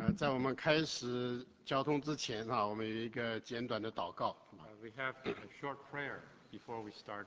在我们开始交通之前我们有一个简短的祷告。 We have a short prayer before we start.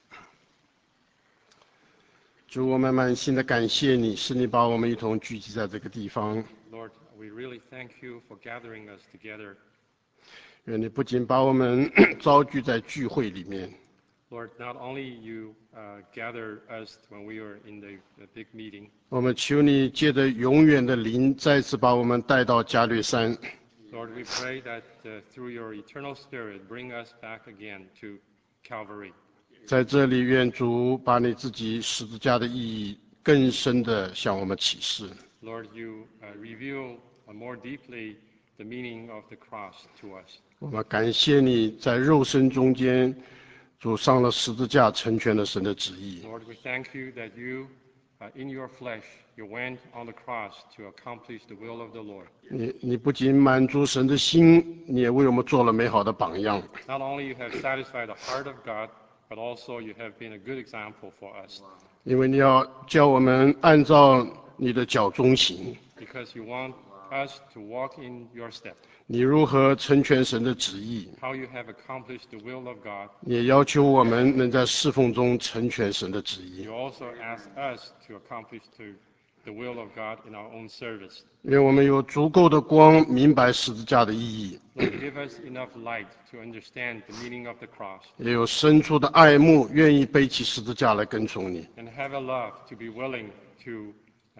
主，我们满心的感谢你，是你把我们一同聚集在这个地方。 Lord, we really thank you for gathering us together. 愿你不仅把我们召聚在聚会里面。 Lord, not only you gather us when we are in the big meeting. 我们求你借着永远的灵，再次把我们带到加略山。 Lord, we pray that through your eternal Spirit, bring us back again to Calvary. 在这里，愿主把你自己十字架的意义更深地向我们启示。 Lord, you reveal more deeply the meaning of the cross to us. 我们感谢你在肉身中间，主上了十字架，成全了神的旨意。 Lord, we thank you that you, in your flesh, you went on the cross to accomplish the will of the Lord. 你不仅满足神的心，你也为我们做了美好的榜样。 Not only you have satisfied the heart of God, but also you have been a good example for us. 因为你要叫我们按照你的脚中行。 Because you want us to walk in your step. 你如何成全神的旨意？ How you have accomplished the will of God. 也要求我们能在侍奉中成全神的旨意。 You also ask us to accomplish the will of God in our own service. 愿我们有足够的光，明白十字架的意义， Lord, give us enough light to understand the meaning of the cross. 也有深处的爱慕，愿意背起十字架来跟从你。 And have a love to be willing to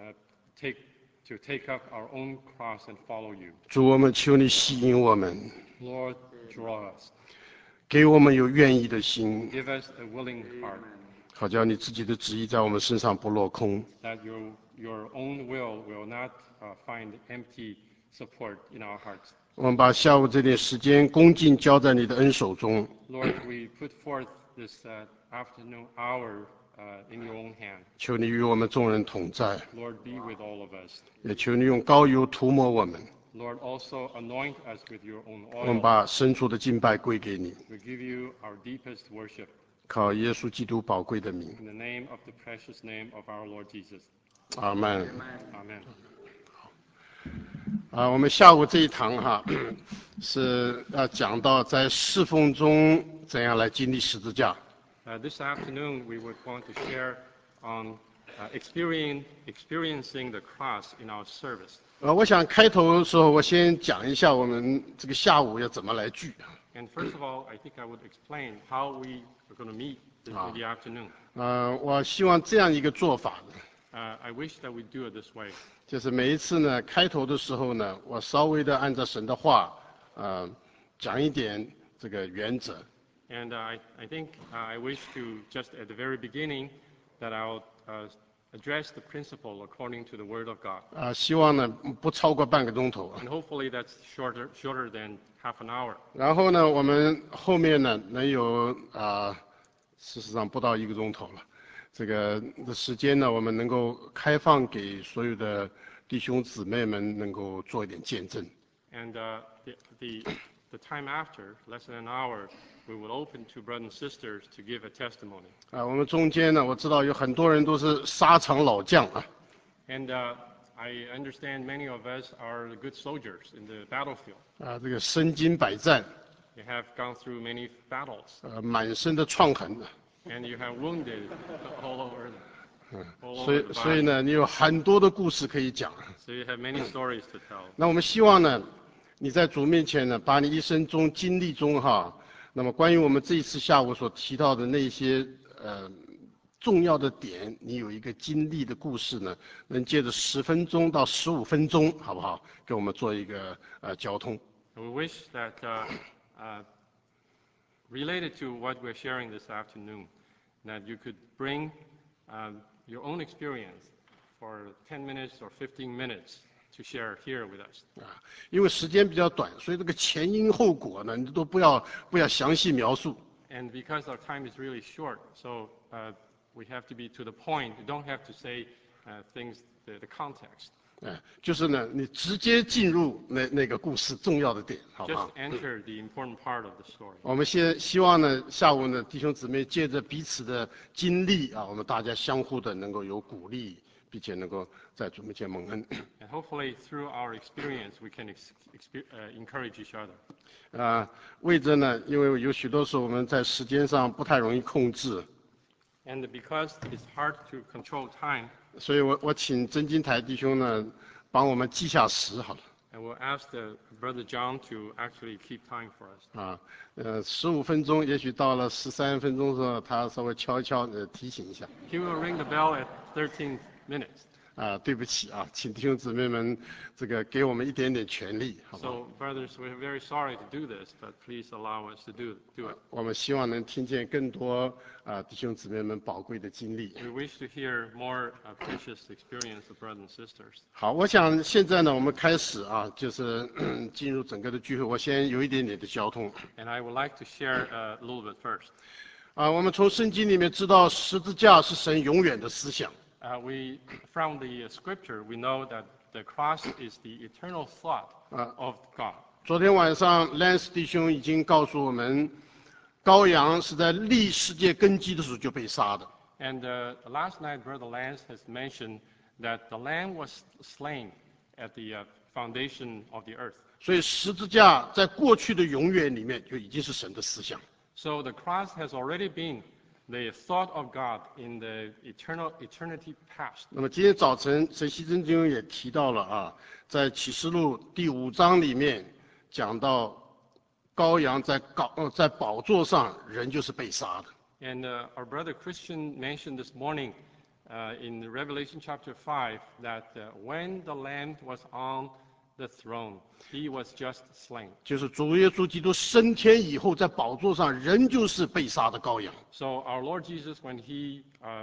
take up our own cross and follow you. 主，我们求你吸引我们， Lord, draw us. 给我们有愿意的心， Give us a willing heart. 好叫你自己的旨意在我们身上不落空。 That your own will not find empty support in our hearts. 我们把下午这点时间恭敬交在你的恩手中。 Lord, we put forth this afternoon hour in your own hand. 求你与我们众人同在， Lord, be with all of us. 也求你用膏油涂抹我们。 Lord, also anoint us with your own 我们 oil. 把深处的敬拜归给你， We give you our deepest worship 靠耶稣基督宝贵的名， in the name of the precious name of our Lord Jesus. 阿门。 Amen. 我们下午这一堂是要讲到在侍奉中怎样来经历十字架。 This afternoon, we would want to share on experiencing the cross in our service. 我想开头的时候，我先讲一下我们这个下午要怎么来聚。 And first of all, I think I would explain how we are going to meet in the afternoon. 我希望这样一个做法呢， I wish that we do it this way. 就是每一次呢，开头的时候呢，我稍微的按照神的话，讲一点这个原则。 And I think I wish to just at the very beginning that I'll address the principle according to the Word of God. 希望呢不超过半个钟头。 And hopefully that's shorter than half an hour. 然后呢，我们后面呢能有事实上不到1个钟头了，这个的时间呢，我们能够开放给所有的弟兄姊妹们能够做一点见证。 And the time after, less than an hour, we will open to brothers and sisters to give a testimony. 我们中间呢，我知道有很多人都是沙场老将啊。 And I understand many of us are good soldiers in the battlefield. 这个身经百战， You have gone through many battles, 满身的创痕。 and you have wounded all over 所 the 以 body. 呢，你有很多的故事可以讲。 So you have many stories to tell. 那我们希望呢，你在主面前呢，把你一生中经历中那么关于我们这一次下午所提到的那些重要的点，你有一个经历的故事呢，能借着10分钟到15分钟，好不好？给我们做一个交通。 And we wish that related to what we're sharing this afternoon, that you could bring your own experience for 10 minutes or 15 minutes to share here with us. 因为时间比较短，所以这个前因后果呢，你都不要详细描述。 And because our time is really short, so we have to be to the point. You don't have to say things, the context. 就是呢，你直接进入那个故事重要的点，好不 Just 好？ enter the important part of the story. 我们希望呢，下午呢，弟兄姊妹借着彼此的经历我们大家相互的能够有鼓励， 并且能够在主面前蒙恩。 And hopefully, through our experience, we can encourage each other. 为着呢，因为有许多时候我们在时间上不太容易控制， And because it's hard to control time, 所以我请曾金台弟兄呢帮我们记下时好了。 and we'll ask Brother John to actually keep time for us. 15分钟，也许到了13分钟的时候，他稍微敲一敲，提醒一下。 He will ring the bell at 13 minutes. 对不起啊，请弟兄姊妹们，这个给我们一点点权利，好吧？ So, brothers, we're very sorry to do this, but please allow us to do it. 我们希望能听见更多弟兄姊妹们宝贵的经历。 We wish to hear more precious experience of brothers and sisters. 好，我想现在呢，我们开始就是进入整个的聚会。我先有一点点的交通。 And I would like to share a little bit first. 我们从圣经里面知道，十字架是神永远的思想。 From the scripture, we know that the cross is the eternal thought of God. 昨天晚上，Lance 弟兄已经告诉我们，羔羊是在立世界根基的时候就被杀的。 And last night, Brother Lance has mentioned that the Lamb was slain at the foundation of the earth. 所以十字架在过去的永远里面就已经是神的思想。 So the cross has already been the thought of God in the eternity past. 那么今天早晨，陈锡珍弟兄也提到了在启示录第5章里面讲到，羔羊在宝座上，人就是被杀的。 And our brother Christian mentioned this morning in Revelation chapter 5 that when the Lamb was on the throne, he was just slain. 就是主耶稣基督升天以后，在宝座上，人就是被杀的羔羊。 So our Lord Jesus, when he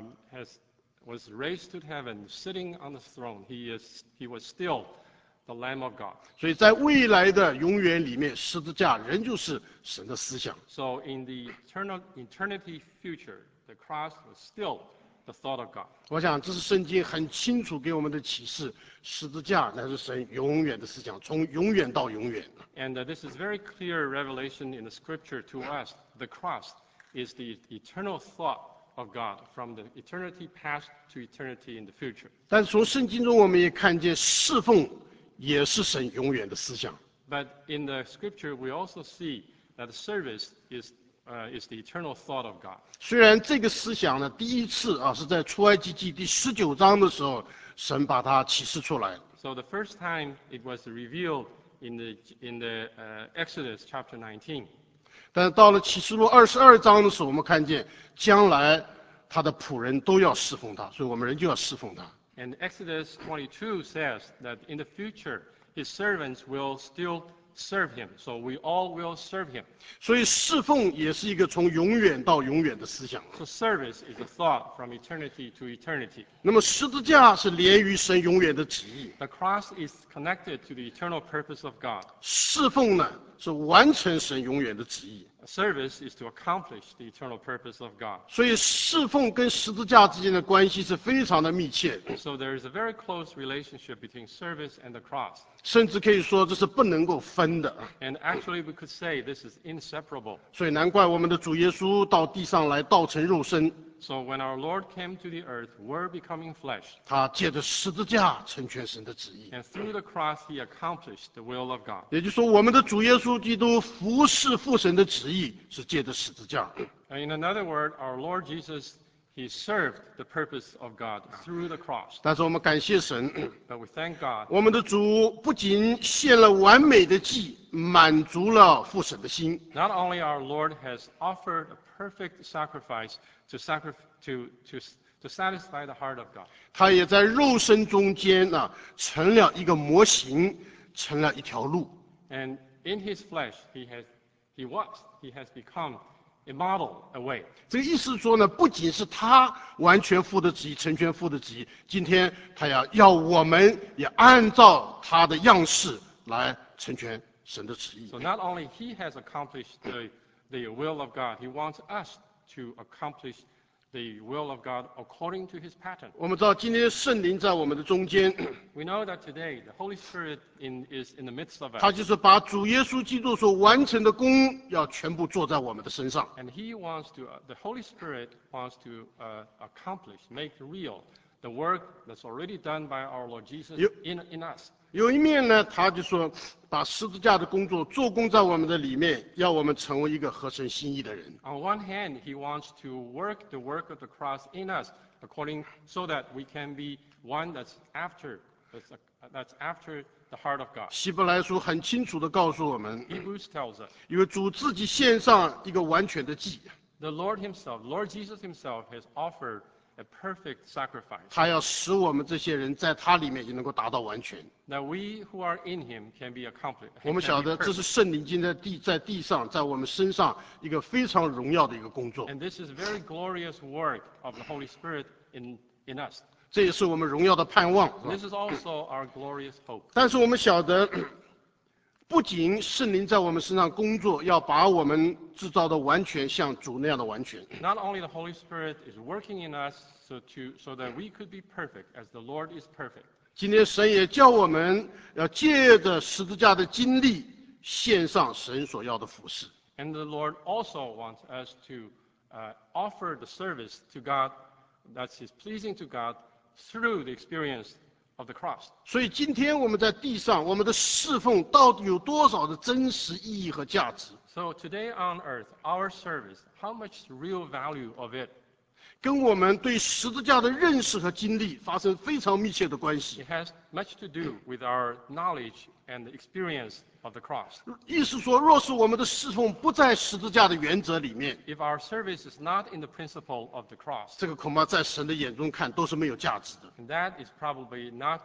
was raised to heaven, sitting on the throne, he was still the Lamb of God. 所以在未来的永远里面，十字架仍旧是神的思想。 So in the eternity future, the cross was still the thought of God. 我想这是圣经很清楚给我们的启示，十字架乃是神永远的思想，从永远到永远。 And this is very clear revelation in the scripture to us. The cross is the eternal thought of God from the eternity past to eternity in the future. 但是从圣经中，我们也看见侍奉也是神永远的思想。 But in the scripture, we also see that service is the eternal thought of God. 虽然这个思想呢，第一次是在出埃及记第19章的时候，神把它启示出来。 So the first time it was revealed in the Exodus chapter 19. 但是到了启示录22章的时候，我们看见将来他的仆人都要侍奉他，所以我们人就要侍奉他。 And Exodus 22 says that in the future, his servants will still serve him. So we all will serve him. 所以侍奉也是一个从永远到永远的思想。 So service is a thought from eternity to eternity. 那么十字架是连于神永远的旨意， The cross is connected to the eternal purpose of God. 侍奉呢是完成神永远的旨意。 Service is to accomplish the eternal purpose of God. 所以侍奉跟十字架之间的关系是非常的密切的， So there is a very close relationship between service and the cross. 甚至可以说这是不能够分的。 And actually, we could say this is inseparable. 所以难怪我们的主耶稣到地上来，道成肉身， So when our Lord came to the earth, we're becoming flesh. 他借着十字架成全神的旨意。 And through the cross, he accomplished the will of God. 也就是说，我们的主耶稣基督服侍父神的旨意，是借着十字架。 In another word, our Lord Jesus, he served the purpose of God through the cross. 但是我们感谢神， But we thank God 我们的主不仅献了完美的祭，满足了父神的心， not only our Lord has offered a perfect sacrifice to satisfy the heart of God, 他也在肉身中间成了一个模型，成了一条路。 and in his flesh, he has become a model, a way. 这个意思说呢，不仅是他完全父的旨意，成全父的旨意，今天他要我们也按照他的样式来成全神的旨意。 So not only he has accomplished the will of God, he wants us to accomplish the will of God according to his pattern. 我们知道今天圣灵在我们的中间， We know that today the Holy Spirit is in the midst of 他 us, 就是把主耶稣基督所完成的功，要全部做在我们的身上。 and the Holy Spirit wants to accomplish, make real the work that's already done by our Lord Jesus You- in us. 有一面呢，他就说把十字架的工作做工在我们的里面，要我们成为一个合神心意的人。 On one hand, he wants to work the work of the cross in us, so that we can be one that's after the heart of God. 希伯来书很清楚地告诉我们， Hebrews tells us 因为主自己献上一个完全的祭， the Lord Jesus himself has offered a perfect sacrifice, 他要使我们这些人在他里面也能够达到完全。 that we who are in him can be accomplished. 我们晓得这是圣灵经在地上，在我们身上一个非常荣耀的一个工作， And this is very glorious work of the Holy Spirit in us. 这也是我们荣耀的盼望。是吧 This is also our glorious hope. 但是我们晓得，不仅圣灵在我们身上工作，要把我们制造的完全像主那样的完全。 Not only the Holy Spirit is working in us so that we could be perfect as the Lord is perfect. 今天神也叫我们要借着十字架的经历，献上神所要的服饰。 And the Lord also wants us to offer the service to God that is pleasing to God through the experience of the cross. 所以今天我们在地上，我们的侍奉到底有多少的真实意义和价值？ So today on earth, our service, how much real value of it? 跟我们对十字架的认识和经历发生非常密切的关系。 It has much to do with our knowledge and the experience of the cross. 意思说，若是我们的侍奉不在十字架的原则里面， If our service is not in the principle of the cross, 这个恐怕在神的眼中看都是没有价值的。 and that is probably not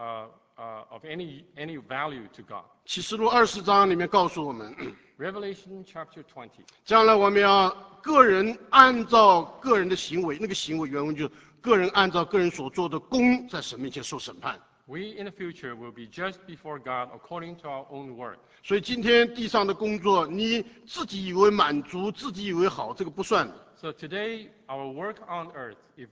of any value to God. 启示录20章里面告诉我们， Revelation chapter 20. 将来我们要个人按照个人的行为，那个行为原文就是个人按照个人所做的功，在神面前受审判。 We in the future will be judged before God according to our own work. 所以今天地上的工作，你自己以为满足，自己以为好，这个不算的。 So today, our work on earth, if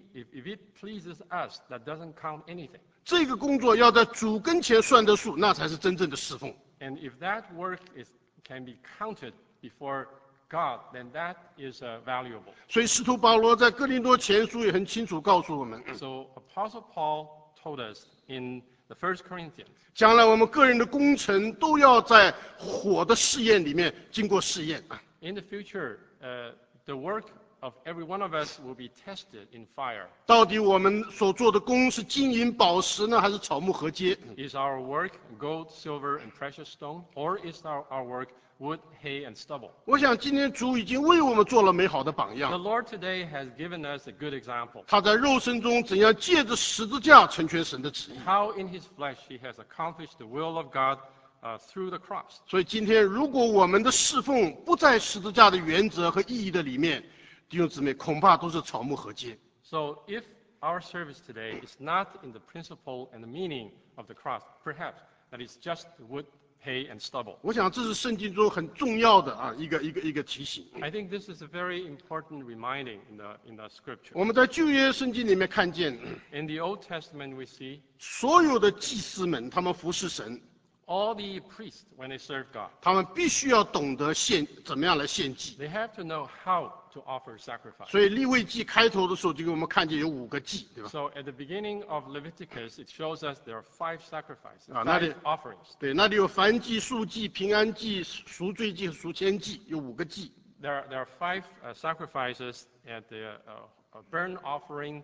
it pleases us, that doesn't count anything. 这个工作要在主跟前算得数，那才是真正的侍奉。 And if that work can be counted before God, then that is valuable. 所以使徒保罗在哥林多前书也很清楚告诉我们， So Apostle Paul told us in the 1 Corinthians, 将来我们个人的工程都要在火的试验里面经过试验啊。 in the future, the work of every one of us will be tested in fire. 到底我们所做的工是金银宝石呢，还是草木禾秸？ Is our work gold, silver, and precious stone, or is our work wood, hay, and stubble? 我想今天主已经为我们做了美好的榜 The 样。 Lord today has given us a good example. 他在肉身中怎样借着十字架成全神的旨意。 How in his flesh he has accomplished the will of God through the cross. 所以今天，如果我们的侍奉不在十字架的原则和意义的里面，弟兄姊妹，恐怕都是草木禾秸。 So if our service today is not in the principle and the meaning of the cross, perhaps that is just wood, hay, and stubble. 我想这是圣经中很重要的一个提醒。 I think this is a very important reminding in the scripture. 我们在旧约圣经里面看见， In the Old Testament, we see 所有的祭司们，他们服侍神， all the priests, when they serve God, 他们必须要懂得怎么样来献祭。 they have to know how to offer sacrifice. 所以利未记开头的时候就给我们看见有5个祭，对吧？ So at the beginning of Leviticus, it shows us there are 5 sacrifices, 那 5 里- offerings. 对，那里有燔祭、赎祭、平安祭、赎罪祭和赎愆祭，有5个祭。 There are 5 sacrifices at the burnt offering,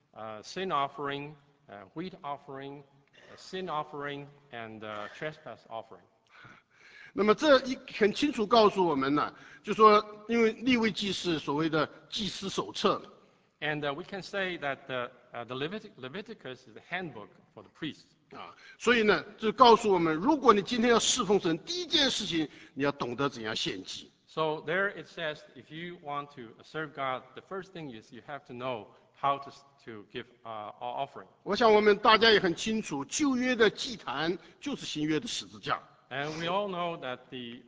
sin offering, wheat offering, sin offering, and trespass offering. 那么这很清楚告诉我们呢，就说因为利未记是所谓的祭司手册， And we can say that the Leviticus is the handbook for the priests. 所以呢，就告诉我们，如果你今天要侍奉神，第一件事情你要懂得怎样献祭。 So there it says, if you want to serve God, the first thing is you have to know how to give offering. 我想我们大家也很清楚，旧约的祭坛就是新约的十字架。 And we all know that the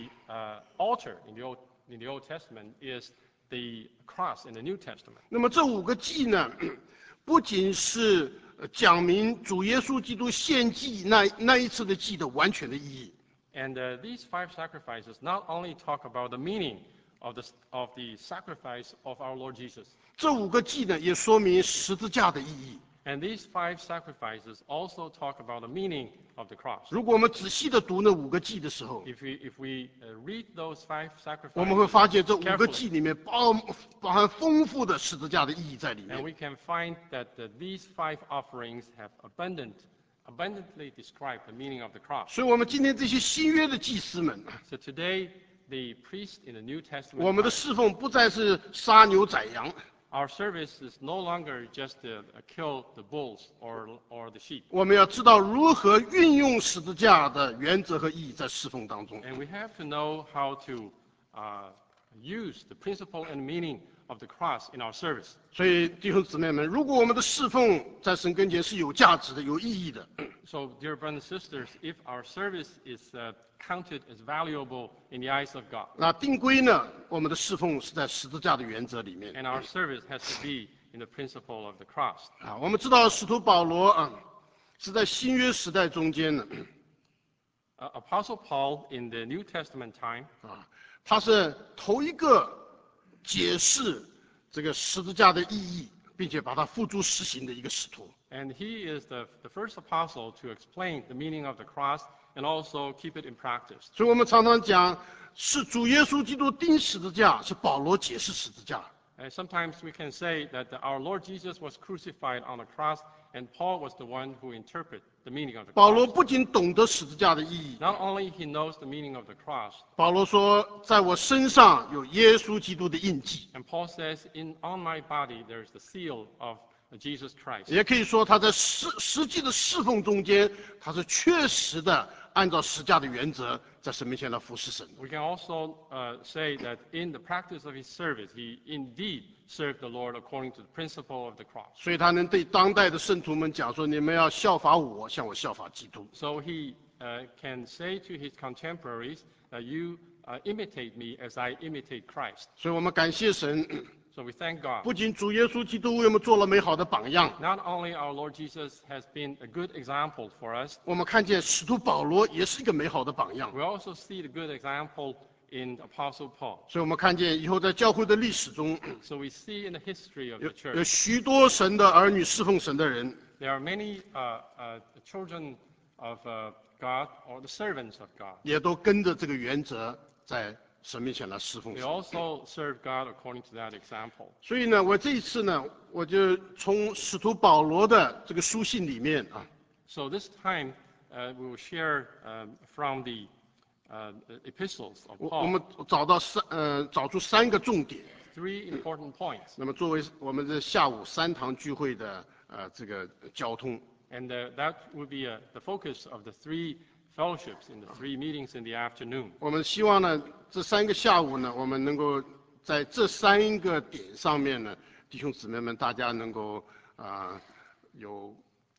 altar in the Old Testament is the cross in the New Testament. 那么这5个祭呢，不仅是讲明主耶稣基督献祭那一次的祭的完全的意义， And these 5 sacrifices not only talk about the meaning of the sacrifice of our Lord Jesus, 这5个祭呢，也说明十字架的意义。 And these 5 sacrifices also talk about the meaning of the cross. 如果我们仔细的读那5个祭的时候， If we read those 5 我们会 sacrifices 发现这5个 carefully, 祭里面包含丰富的十字架的意义在里 and 面。 we can find that these 5 offerings have abundantly described the meaning of the cross. 所以，我们今天这些新约的祭司们， So today, the priests in the New 我 Testament 们的 time, 侍奉不再是杀牛宰羊， our service is no longer just to kill the bulls or the sheep. 我们要知道如何运用十字架的原则和意义在侍奉当中。 And we have to know how to use the principle and meaning of the cross in our service. 所以，弟兄姊妹们，如果我们的侍奉在神跟前是有价值的、有意义的， So, dear brothers and sisters, if our service is counted as valuable in the eyes of God, 那定规呢，我们的侍奉是在十字架的原则里面。 and our service has to be in the principle of the cross. 啊，我们知道使徒保罗啊，是在新约时代中间的 Apostle Paul in the New Testament time, 啊，他是头一个解释这个十字架的意义，并且把它付诸实行的一个使徒。 and he is the first apostle to explain the meaning of the cross and also keep it in practice. 所以我们常常讲，是主耶稣基督钉十字架，是保罗解释十字架。 And sometimes we can say that our Lord Jesus was crucified on the cross, and Paul was the one who interpreted the meaning of the 保罗 cross. 不仅懂得十字架的意义， Not only he knows the meaning of the cross, 保罗说，在我身上有耶稣基督的印记， and Paul says, on my body there is the seal of Jesus Christ. 也可以说他在实际的侍奉中间，他是确实的按照十字架的原则，在神面前来服侍神。 We can also say that in the practice of his service, he indeed served the Lord according to the principle of the cross. 所以他能对当代的圣徒们讲说：“你们要效法我，像我效法基督。 So he can say to his contemporaries that you imitate me as I imitate Christ. ” 所以我们感谢神， So we thank God. 不仅主耶稣基督为我们做了美好的榜样， Not only our Lord Jesus has been a good example for us, 我们看见使徒保罗也是一个美好的榜样。 we also see the good example in Apostle Paul. 所以我们看见以后在教会的历史中， So we see in the history of 有 the 有 church, 许多神的儿女侍奉神的人， there are many children of God or the servants of God. 也都跟着这个原则在神面前来侍奉 They 神。 also serve God according to that example. 所以呢，我这一次呢，我就从使徒保罗的这个书信里面啊， So this time we will share from the epistles of 我们 Paul 找出3个重点。 3 important points. 那么作为我们这下午3堂聚会的这个交通， And that will be the focus of the 3 fellowships in the 3 meetings in the afternoon. 我们希望呢，这3个下午呢，我们能够在这3个点上面呢，弟兄姊妹们大家能够有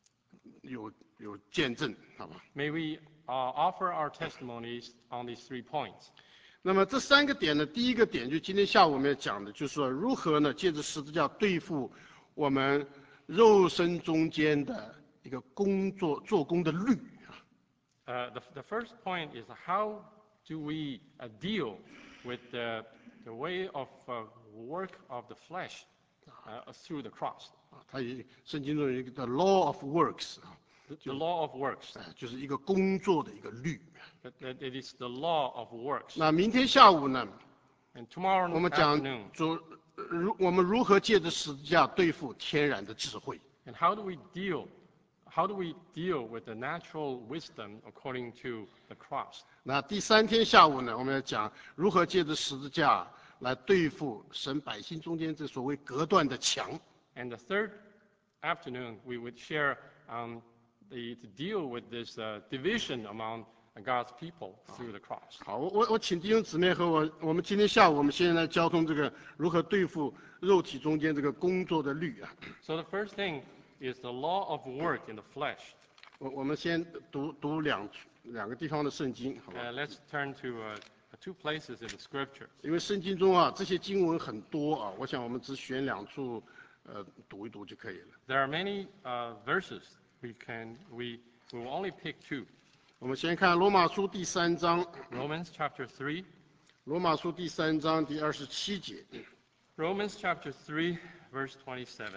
见证，好吧？ May we offer our testimonies on these 3 points. 那么这3个点呢，第一个点就今天下午我们要讲的，就是说如何呢，借着十字架对付我们肉身中间的一个做工的律。 The first point is how do we deal with the way of work of the flesh through the cross? 它圣经中有一个叫 law of works 啊， The law of works. 就是一个工作的一个律。 That it is the law of works. 那明天下午呢， And tomorrow 我们讲 afternoon, 我们如何借着十字架对付天然的智慧。 and how do we deal with the natural wisdom according to the cross? 那第3天下午呢，我们要讲如何借着十字架来对付神百姓中间这所谓隔断的墙。 And the third afternoon, we would share to deal with this division among God's people through the cross. 好，我请弟兄姊妹和我们今天下午我们先来交通这个如何对付肉体中间这个工作的律啊。 So the first thing is the law of work in the flesh. 我们先读两个地方的圣经，好吧？ Let's turn to 2 places in the scripture. 因为圣经中啊这些经文很多啊，我想我们只选2处读一读就可以了。 There are many verses. We will only pick 2. 我们先看罗马书第3章， Romans chapter 3. 罗马书第3章第27节。 Romans chapter 3, verse 27.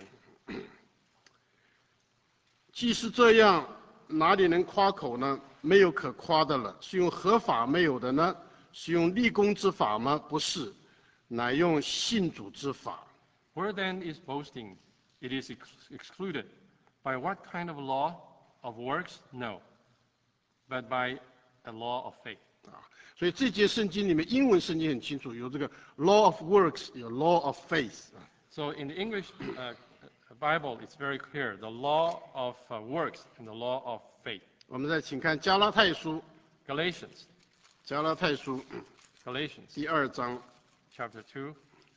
既是这样，哪里能夸口呢？没有可夸的了。是用合法没有的呢？是用立功之法吗？不是，乃用信主之法。 Where then is boasting? It is excluded. By what kind of law? Of works? No, but by a law of faith. 所以这节圣经里面，英文圣经很清楚，有这个 law of works， 有 law of faith。 So in the English Bible, it's very clear, the law of works and the law of faith. 我们再请看加拉太书， Galatians 加拉太书 Galatians 第2章， chapter 2,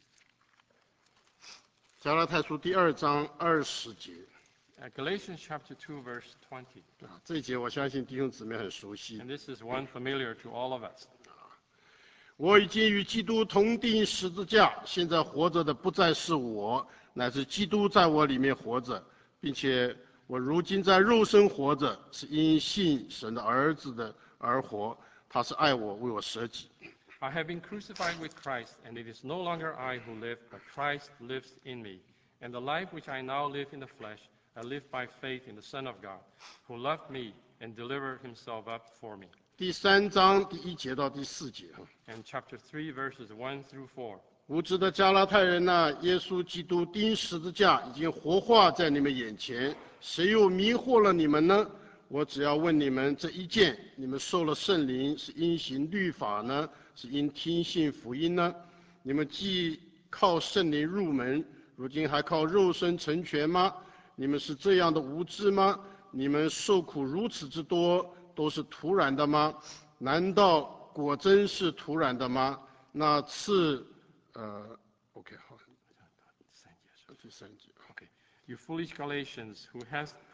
加拉太书第2章20节。 Galatians chapter 2, verse 20. 这一节我相信弟兄姊妹很熟悉。 And this is one familiar to all of us. 我已经与基督同钉十字架，现在活着的不再是我，乃是基督在我里面活着，并且我如今在肉身活着，是因信神的儿子的而活。他是爱我，为我舍己。 I have been crucified with Christ, and it is no longer I who live, but Christ lives in me. And the life which I now live in the flesh, I live by faith in the Son of God, who loved me and delivered himself up for me. 第3章第1节到第4节。 And chapter 3, verses 1 through 4. 无知的加拉太人呐、耶稣基督钉十字架已经活化在你们眼前，谁又迷惑了你们呢？我只要问你们这一件：你们受了圣灵，是因行律法呢，是因听信福音呢？你们既靠圣灵入门，如今还靠肉身成全吗？你们是这样的无知吗？你们受苦如此之多，都是突然的吗？难道果真是突然的吗？那次，OK， 好，第3节。 Okay. You foolish Galatians, who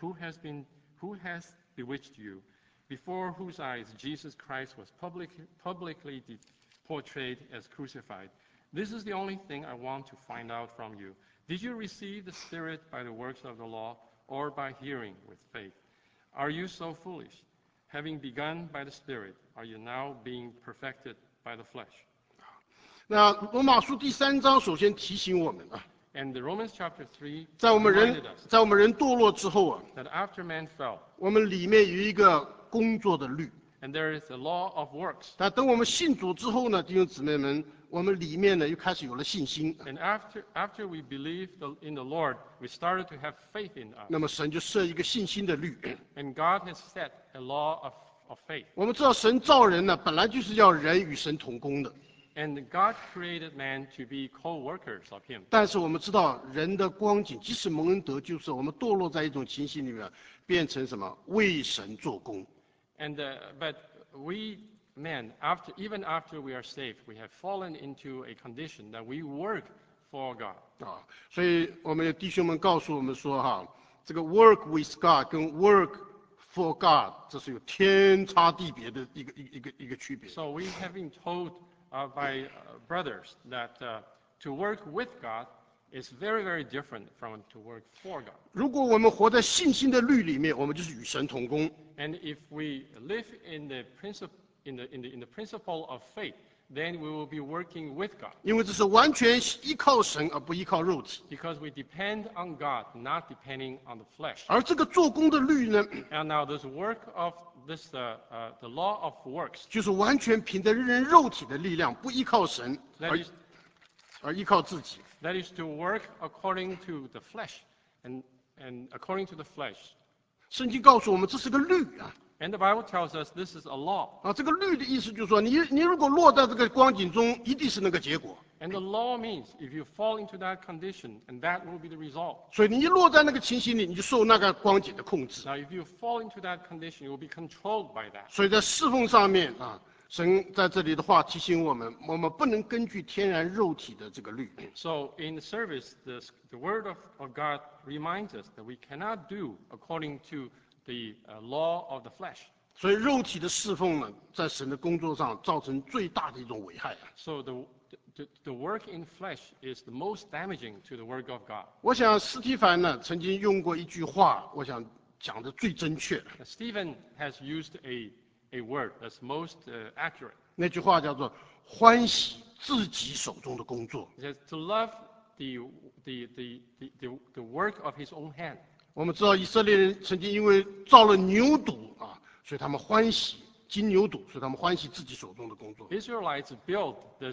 has bewitched you, before whose eyes Jesus Christ was publicly portrayed as crucified. This is the only thing I want to find out from you. Did you receive the Spirit by the works of the law, or by hearing with faith? Are you so foolish? Having begun by the Spirit, are you now being perfected by the flesh? 那罗马书第3章首先提醒我们啊， And the Romans chapter 3 在我们 reminded us 人堕落之后啊， that after man fell, 我们里面有一个工作的律。 and there is a law of works. 但等我们信主之后呢，弟兄姊妹们，我们里面呢又开始有了信心。 And after we believed in the Lord, we started to have faith in us. 那么神就设一个信心的律。 And God has set a law of faith. 我们知道神造人呢，本来就是要人与神同工的。 And God created man to be co-workers of him. 但是我们知道人的光景，即使蒙恩得救之后，我们堕落在一种情形里面，变成什么？为神做工。 And but we men, even after we are saved, we have fallen into a condition that we work for God. 啊，所以我们的弟兄们告诉我们说，哈，这个 work with God 跟 work for God 这是有天差地别的一个区别。 So we have been told by brothers that to work with God is very, very different from to work for God. 如果我们活在信心的律里面，我们就是与神同工。 And if we live in the principle of faith, then we will be working with God. 因为这是完全依靠神而不依靠肉体。 Because we depend on God, not depending on the flesh. 而这个做工的律呢， And now this work of this, the law of works, 就是完全凭着人肉体的力量，不依靠神， 而依靠自己。 that is to work according to the flesh, and according to the flesh. 圣经告诉我们，这是个律啊。 And the Bible tells us this is a law. 啊，这个律的意思就是说，你如果落在这个光景中，一定是那个结果。 And the law means if you fall into that condition, and that will be the result. 所以你一落在那个情形里，你就受那个光景的控制。 Now, if you fall into that condition, you will be controlled by that. 所以在侍奉上面啊，神在这里的话提醒我们，我们不能根据天然肉体的这个律。 So in the service, the word of God reminds us that we cannot do according to the law of the flesh. 所以肉体的侍奉呢，在神的工作上造成最大的一种危害啊。 So the work in flesh is the most damaging to the work of God. 我想斯提凡呢曾经用过一句话，我想讲的最正确。 Stephen has used a word that's most accurate. 那句话叫做“欢喜自己手中的工作 He says to love the work of his own hand. 我们知道以色列人曾经因为造了牛犊啊，所以他们欢喜金牛犊，所以他们欢喜自己手中的工作。 Israelites built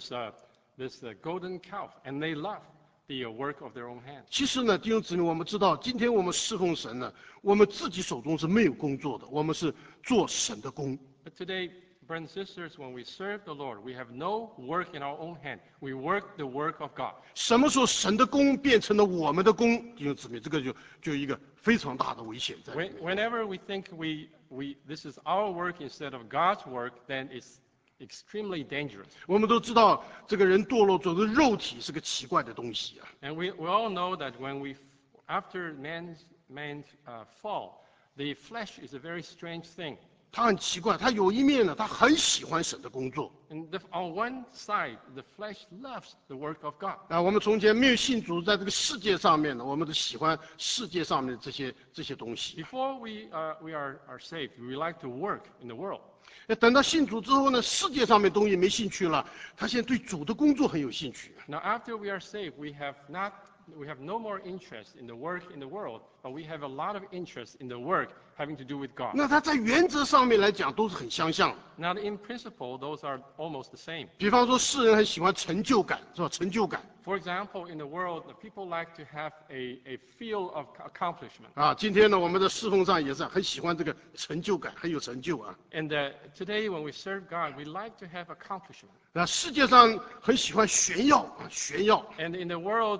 this golden calf, and they loved the work of their own hands. 其实呢，弟兄姊妹，我们知道，今天我们侍奉神呢，我们自己手中是没有工作的，我们是做神的工。 But today, brothers and sisters, when we serve the Lord, we have no work in our own hand. We work the work of God. 什么时候神的工变成了我们的工，弟兄姊妹，这个就有一个非常大的危险在里面。 Whenever we think this is our work instead of God's work, then it's extremely dangerous. 我们都知道，这个人堕落，走的肉体是个奇怪的东西啊。 And we all know that after man's fall, the flesh is a very strange thing. 他很奇怪，他有一面呢，他很喜欢神的工作 And on one side, the flesh loves the work of God. 啊。我们从前没有信主，在这个世界上面呢，我们都喜欢世界上面的这些东西。 Before we are saved, we like to work in the world. 等到信主之后呢，世界上面东西没兴趣了，他现在对主的工作很有兴趣。 Now, after we are saved, we have no more interest in the work in the world, but we have a lot of interest in the work having to do with God. 那他在原则上面来讲都是很相像的。 Now, in principle, those are almost the same. 比方说，世人很喜欢成就感，是吧？成就感 For example, in the world, the people like to have a feel of accomplishment. 啊。今天呢，我们的侍奉上也是很喜欢这个成就感，很有成就啊。 And today, when we serve God, we like to have accomplishment. 那世界上很喜欢炫耀啊，炫耀。 And in the world,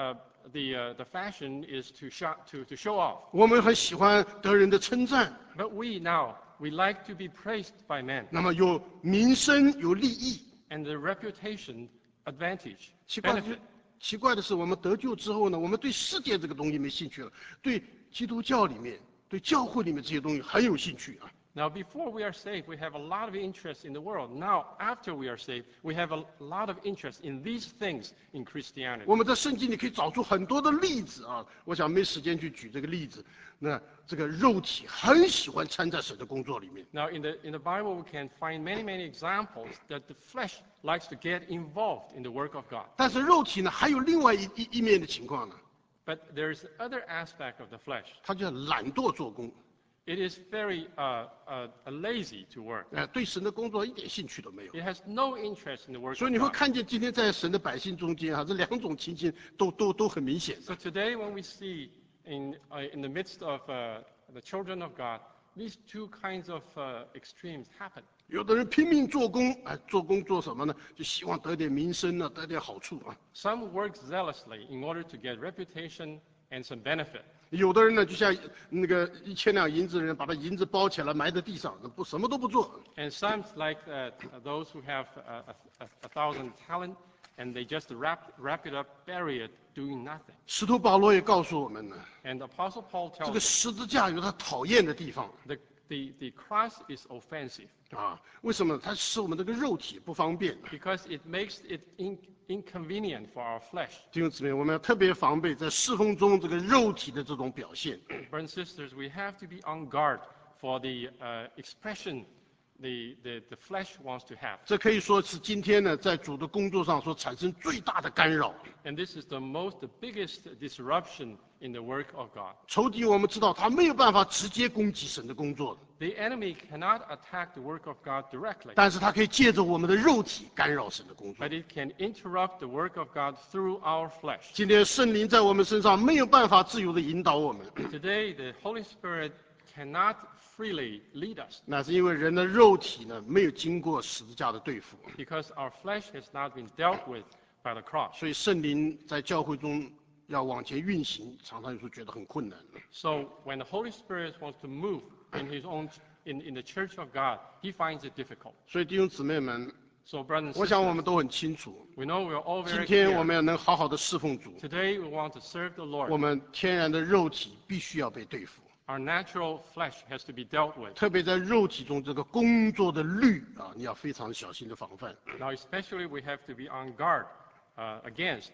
the fashion is to show off. 我们很喜欢得人的称赞， But we like to be praised by men, 那么有名声，有利益。 and the reputation advantage 奇 benefit. 怪的是，我们得救之后呢，我们对世界这个东西没兴趣了，对基督教里面、对教会里面这些东西很有兴趣啊。 Now, before we are saved, we have a lot of interest in the world. Now, after we are saved, we have a lot of interest in these things in Christianity. 我们在圣经里可以找出很多的例子啊，我想没时间去举这个例子。那这个肉体很喜欢参在神的工作里面， Now, in the Bible, we can find many examples that the flesh likes to get involved in the work of God. 但是肉体呢，还有另外一面的情况呢， But there's other aspect of the flesh. 它叫懒惰做工， It is very lazy to work. 对神的工作一点兴趣都没有。 It has no interest in the work 所 of 以你会 God. 看见今天在神的百姓中间啊，这两种情形都很明显的。 So today, when we see in the midst of the children of God, these two kinds of extremes happen. 有的人拼命做工，做工做什么呢？就希望得点名声呢，得点好处啊。 Some work zealously in order to get reputation and some benefit. 有的人呢，就像那个1000两银子的人，把他银子包起来埋在地上，什么都不做。 And some like those who have 1,000 talent, and they just wrap it up, bury it, doing nothing. 使徒保罗也告诉我们呢， And Apostle Paul 这 tells 个 us 十字架有他讨厌的地方 the cross is offensive 啊。为什么？它使我们这个肉体不方便。 because it makes it inconvenient for our flesh. 弟兄姊妹，我们要特别防备在侍奉中这个肉体的这种表现。 Brothers and sisters, we have to be on guard for the expression the flesh wants to have. 这可以说是今天呢，在主的工作上所产生最大的干扰。 And this is the biggest disruption in the work of God. 仇敌我们知道他没有办法直接攻击神的工作， The enemy cannot attack the work of God directly, 但是他可以借着我们的肉体干扰神的工作。 but it can interrupt the work of God through our flesh. 今天圣灵在我们身上没有办法自由的引导我们， Today, the Holy Spirit cannot freely lead us 那是因为人的肉体呢没有经过十字架的对付， because our flesh has not been dealt with by the cross. 所以圣灵在教会中要往前运行，常常有时候觉得很困难。 So when the Holy Spirit wants to move in the church of God, he finds it difficult. 所以弟兄姊妹们， So brothers and 我想我 sisters, 们都很清楚， we know we're all 今 very 天我 clear. 们要能好好的侍奉主， Today we want to serve the 我 Lord. 们天然的肉体必须要被对付。 Our natural flesh has to be dealt with. 特别在肉体中这个工作的律啊，你要非常小心的防范。 Now, especially we have to be on guard against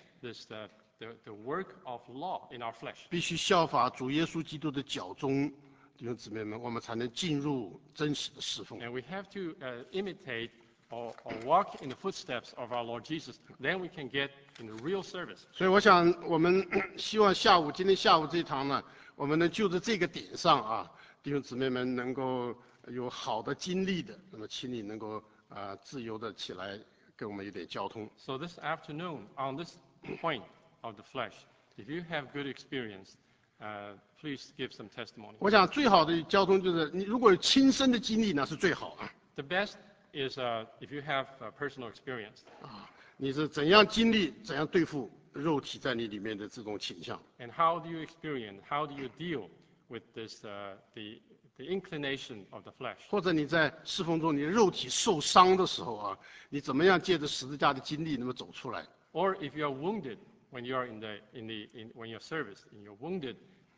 the work of law in our flesh. 必须效法主耶稣基督的脚中，弟兄姊妹们，我们才能进入真实的侍奉。 And we have to imitate or walk in the footsteps of our Lord Jesus, then we can get in the real service. 所以我想，我们希望今天下午这一堂呢，我们能就着这个点上啊，弟兄姊妹们能够有好的经历的，那么请你能够自由的起来跟我们有点交通。 So this afternoon, on this point of the flesh, if you have good experience, please give some testimony. 我想最好的交通就是你如果有亲身的经历，那是最好啊。 The best is if you have personal experience. 你是怎样经历，怎样对付肉体在你里面的这种倾向。 And how do you experience? How do you deal with this the inclination of the flesh? 或者你在侍奉中，你的肉体受伤的时候啊，你怎么样借着十字架的经历，那么走出来？ Or if you are wounded when you are when you're service, and you're wounded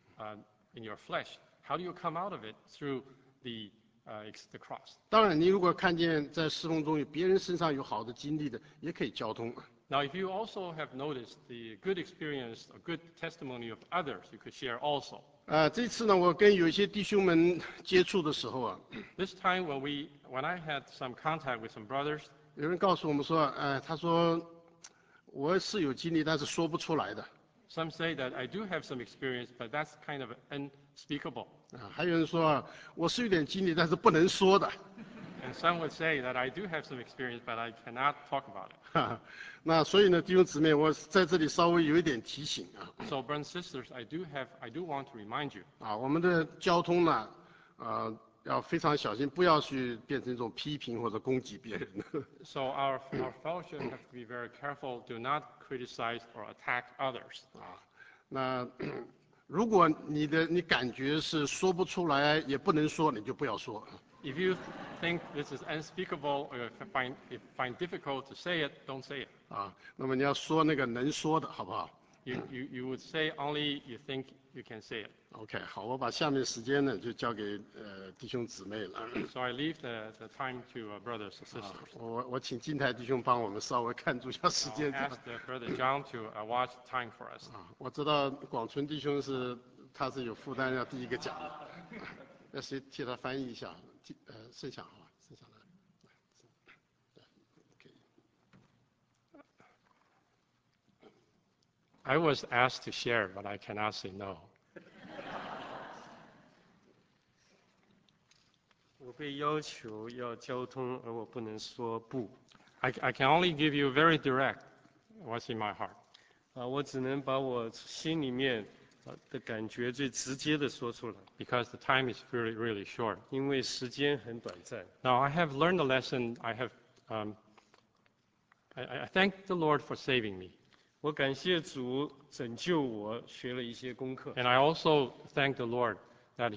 in your flesh, how do you come out of it through the cross? 当然，你如果看见在侍奉中有别人身上有好的经历的，也可以交通。 Now, if you also have noticed the good experience, a good testimony of others, you could share also. 这次呢，我跟有一些弟兄们接触的时候啊， This time when I had some contact with some brothers, 有人告诉我们说，他说我是有经历，但是说不出来的。 some say that I do have some experience, but that's kind of unspeakable. 还有人说啊，我是有点经历，但是不能说的。 And some would say that I do have some experience, but I cannot talk about it. 那所以呢，弟兄姊妹，我在这里稍微有一点提醒啊。 So, brothers and sisters, I do want to remind you. 我们的交通呢，要非常小心，不要去变成一种批评或者攻击别人。 So our fellowship have to be very careful. Do not criticize or attack others. 那如果你感觉是说不出来，也不能说，你就不要说。 If you think this is unspeakable or find difficult to say it, don't say it. 那么你要说那个能说的，好不好 You would say only you think you can say it. ？OK， 好，我把下面时间呢就交给弟兄姊妹了。 So I leave the time to brothers and sisters. 我请金台弟兄帮我们稍微看住一下时 I'll 间。 ask brother John to watch time for us. 我知道广存弟兄他是有负担要第一个讲的，要谁替他翻译一下？剩下好吧，剩下的。 I was asked to share, but I cannot say no. 我被要求要交通，而我不能说不。 I can only give you very direct what's in my heart. 我只能把我心里面的感觉最直接的说出来。 Because the time is really, really short. 因为时间很短暂。 Now, I have learned a lesson. I thank the Lord for saving me. 我感谢主拯救我，学了一些功课。 And I also thank the Lord that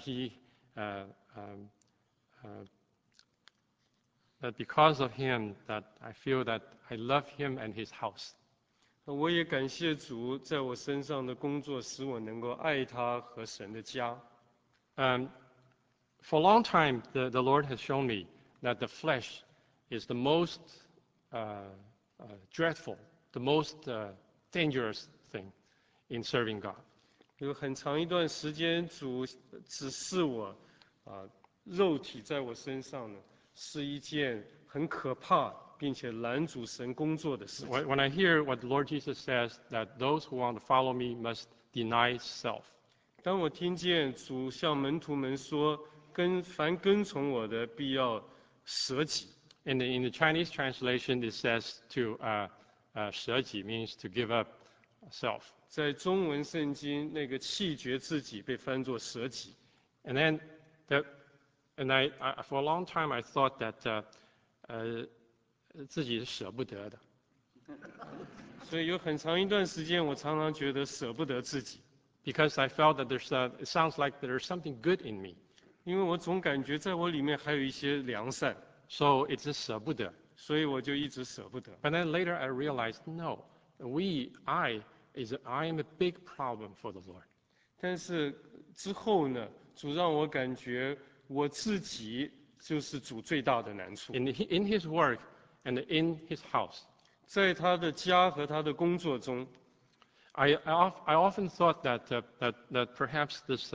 that because of Him, that I feel that I love Him and His house. 我也感谢主在我身上的工作，使我能够爱他和神的家。 For a long time, the Lord has shown me that the flesh is the most dreadful, the most dangerous thing in serving God. 有很长一段时间，主指示我，肉体在我身上呢，是一件很可怕并且拦阻神工作的事情。 When I hear what the Lord Jesus says, that those who want to follow me must deny self. 当我听见主向门徒们说，凡跟从我的，必要舍己。 In the Chinese translation, it says to 舍己 means to give up self. 在中文圣经，那个弃绝自己被翻作舍己。 And then, I for a long time I thought that 自己是舍不得的。 所以有很长一段时间，我常常觉得舍不得自己， Because I felt that it sounds like there's something good in me. 因为我总感觉在我里面还有一些良善， So it's just 舍不得。 所以我就一直舍不得。 But then later I realized, no, I am a big problem for the Lord. 但是之后呢，主让我感觉我自己就是主最大的难处。 In His work and in His house, 在他的家和他的工作中， I often thought that perhaps this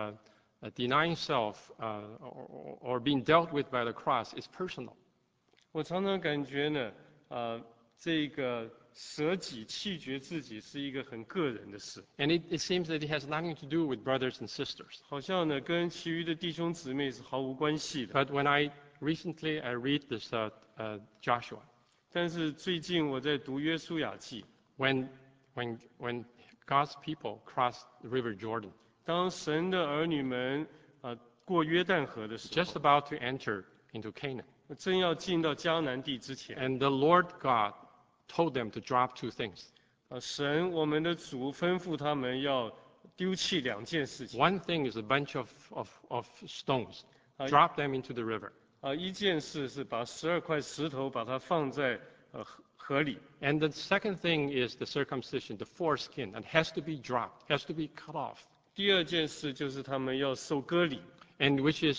denying self or being dealt with by the cross is personal. 我常常感觉呢，这个舍己弃绝自己是一个很个人的事， And it seems that it has nothing to do with brothers and sisters. 好像呢跟其余的弟兄姊妹是毫无关系的。 But when I recently read this Joshua, 但是最近我在读约书亚记， when God's people crossed the river Jordan, 当神的儿女们过约旦河的时 just 候， about to enter into Canaan, 正要进到迦南地之前， and the Lord God told them to drop two things. 神我们的主吩咐他们要丢弃2件事情。 One thing is a bunch of stones, drop them into the river. 一件事是把12块石头把它放在河里， And the second thing is the circumcision, the foreskin, that has to be dropped, has to be cut off, 第2件事就是他们要受割礼， and which is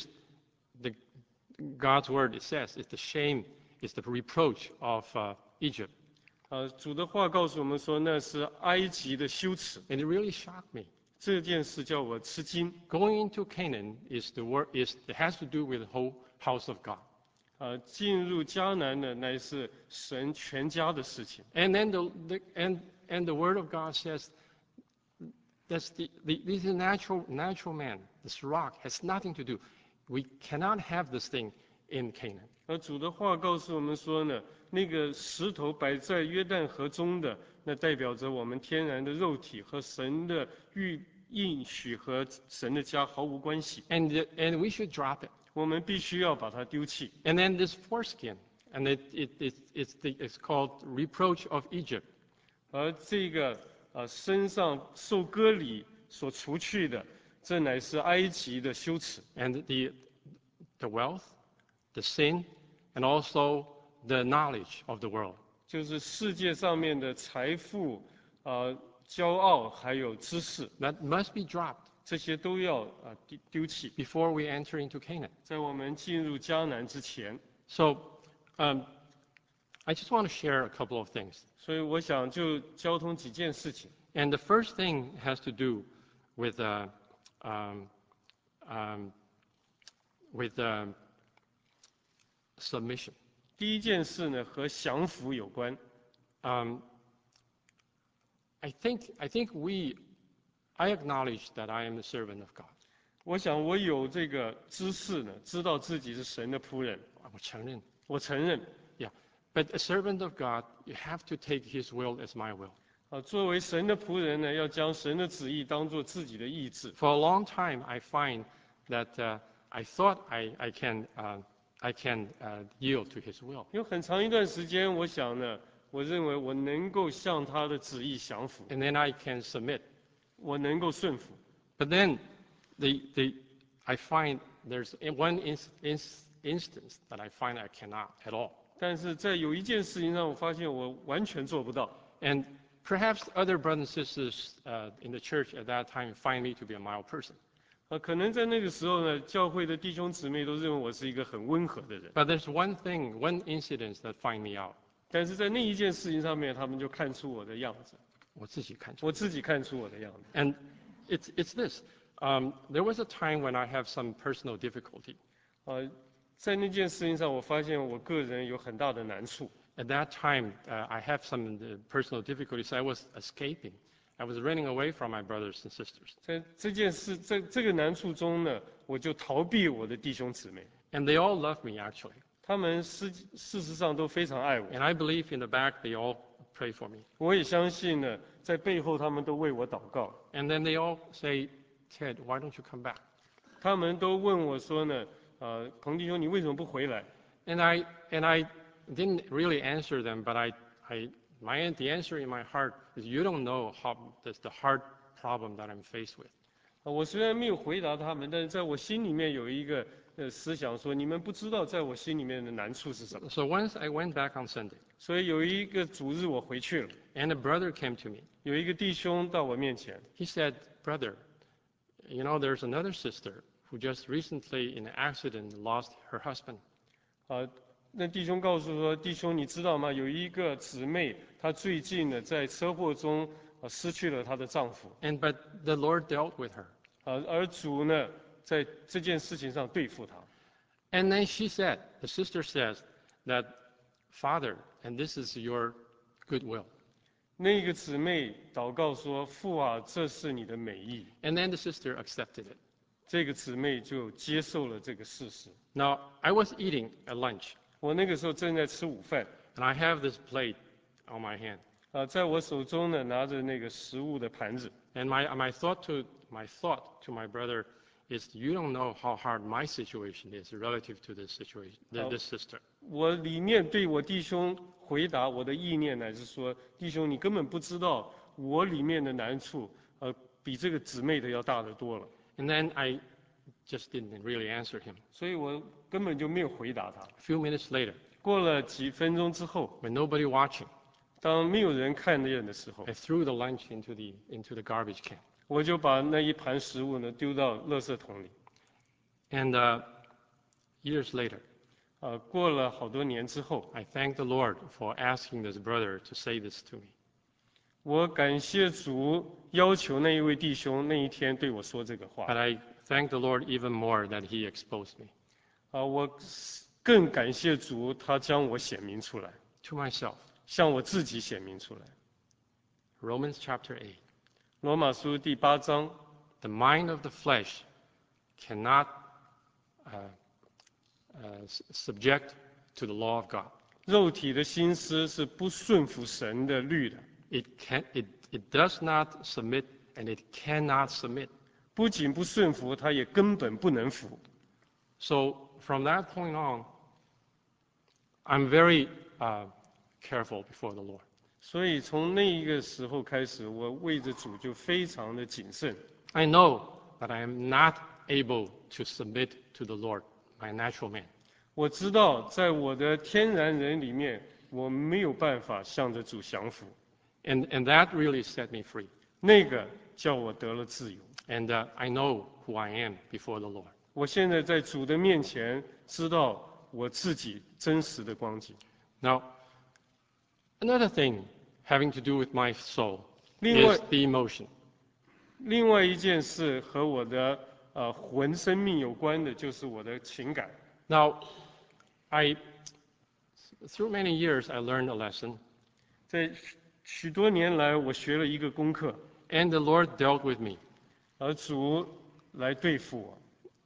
God's word. It says it's the shame, it's the reproach of Egypt. 主的话告诉我们说那是埃及的羞耻， And it really shocked me. 这件事叫我吃惊。 Going into Canaan it has to do with the whole house of God. 进入迦南呢，乃是神全家的事情。 And then the word of God says that's this is natural man. This rock has nothing to do. We cannot have this thing in Canaan. 而主的话告诉我们说呢，那个石头摆在约旦河中的，那代表着我们天然的肉体和神的应许和神的家毫无关系， And we should drop it. 我们必须要把它丢弃。 And then this foreskin, and it's called reproach of Egypt. 而这个身上受割礼所除去的，这乃是埃及的羞耻。 And the wealth, the sin, and also the knowledge of the world. 就是世界上面的财富、骄傲还有知识， That must be dropped 这些都要丢弃， before we enter into Canaan. 在我们进入迦南之前。 So I just want to share a couple of things. 所以我想就交通几件事情。 And the first thing has to do with submission. 第一件事呢和降服有关。 I think I acknowledge that I am the servant of God. 我想我有这个知识呢，知道自己是神的仆人， 我承认。 我承认。 Yeah, but a servant of God, you have to take His will as my will. 作为神的仆人呢，要将神的旨意当做自己的意志。 For a long time, I find that I thought I can yield to His will. 有很长一段时间，我想呢，我认为我能够向他的旨意降服， And then I can submit. 我能够顺服。 But then I find there's one instance that I find I cannot at all. 但是在有一件事情上，我发现我完全做不到。 And perhaps other brothers and sisters in the church at that time find me to be a mild person. 可能在那个时候呢，教会的弟兄姊妹都认为我是一个很温和的人。 But there's one incident that find me out. 但是在那一件事情上面，他们就看出我的样子。 我自己看出。 我自己看出我的样子。 And it's this. There was a time when I have some personal difficulty. 在那件事情上，我发现我个人有很大的难处。 At that time, I have some personal difficulties. I was escaping. I was running away from my brothers and sisters. 在这个难处中呢，我就逃避我的弟兄姊妹。 And they all love me, actually. 他们事实上都非常爱我。 And I believe in the back they all pray for me. 我也相信呢，在背后他们都为我祷告。 And then they all say, Ted, why don't you come back? 他们都问我说呢，彭弟兄，你为什么不回来？ And I didn't really answer them, but the answer in my heart is, you don't know that's the hard problem that I'm faced with. 我虽然没有回答他们，但是在我心里面有一个思想说，你们不知道在我心里面的难处是什么。 So once I went back on Sunday, 所以有一个主日我回去了， and a brother came to me. 有一个弟兄到我面前， He said, brother, you know, there's another sister who just recently in an accident lost her husband. 那弟兄告诉说，弟兄你知道吗？有一个姊妹，她最近呢在车祸中失去了她的丈夫。 But the Lord dealt with her. 而主呢在这件事情上对付她。 And then the sister says that Father, and this is your goodwill. 那个姊妹祷告说：“父啊，这是你的美意。” And then the sister accepted it. 这个姊妹就接受了这个事实。 Now, I was eating at lunch, 我那个时候正在吃午饭， and I have this plate on my hand. 在我手中呢拿着那个食物的盘子。 And my thought to my brother is, you don't know how hard my situation is relative to this situation, this sister. 我里面对我弟兄回答，我的意念乃是说，弟兄，你根本不知道我里面的难处，比这个姊妹的要大得多了。 And then I just didn't really answer him. 所以我根本就没有回答他。 A few minutes later, 过了几分钟之后， when nobody watching, 当没有人看见的时候， I threw the lunch into the garbage can. 我就把那一盘食物呢丢到垃圾桶里。 And years later, 过了好多年之后， I thank the Lord for asking this brother to say this to me. 我感谢主要求那一位弟兄那一天对我说这个话。 But I thank the Lord even more that he exposed me 我更感谢主，他将我显明出来， to myself. 向我自己显明出来。 Romans chapter 8. 罗马书第8章， The mind of the flesh cannot subject to the law of God. 肉体的心思是不顺服神的律的， It does not submit and it cannot submit. 不仅不顺服，他也根本不能服。 So from that point on, I'm very careful before the Lord. 所以从那一个时候开始，我为着主就非常的谨慎。 I know that I am not able to submit to the Lord, my natural man. 我知道在我的天然人里面，我没有办法向着主降服， And that really set me free. 那个叫我得了自由。 And I know who I am before the Lord. 我现在在主的面前知道我自己真实的光景。 Now, another thing having to do with my soul 另外 is the emotion. 另外一件事和我的魂生命有关的，就是我的情感。 Now, through many years, I learned a lesson, 在许多年来，我学了一个功课， and the Lord dealt with me. 而主来对付我。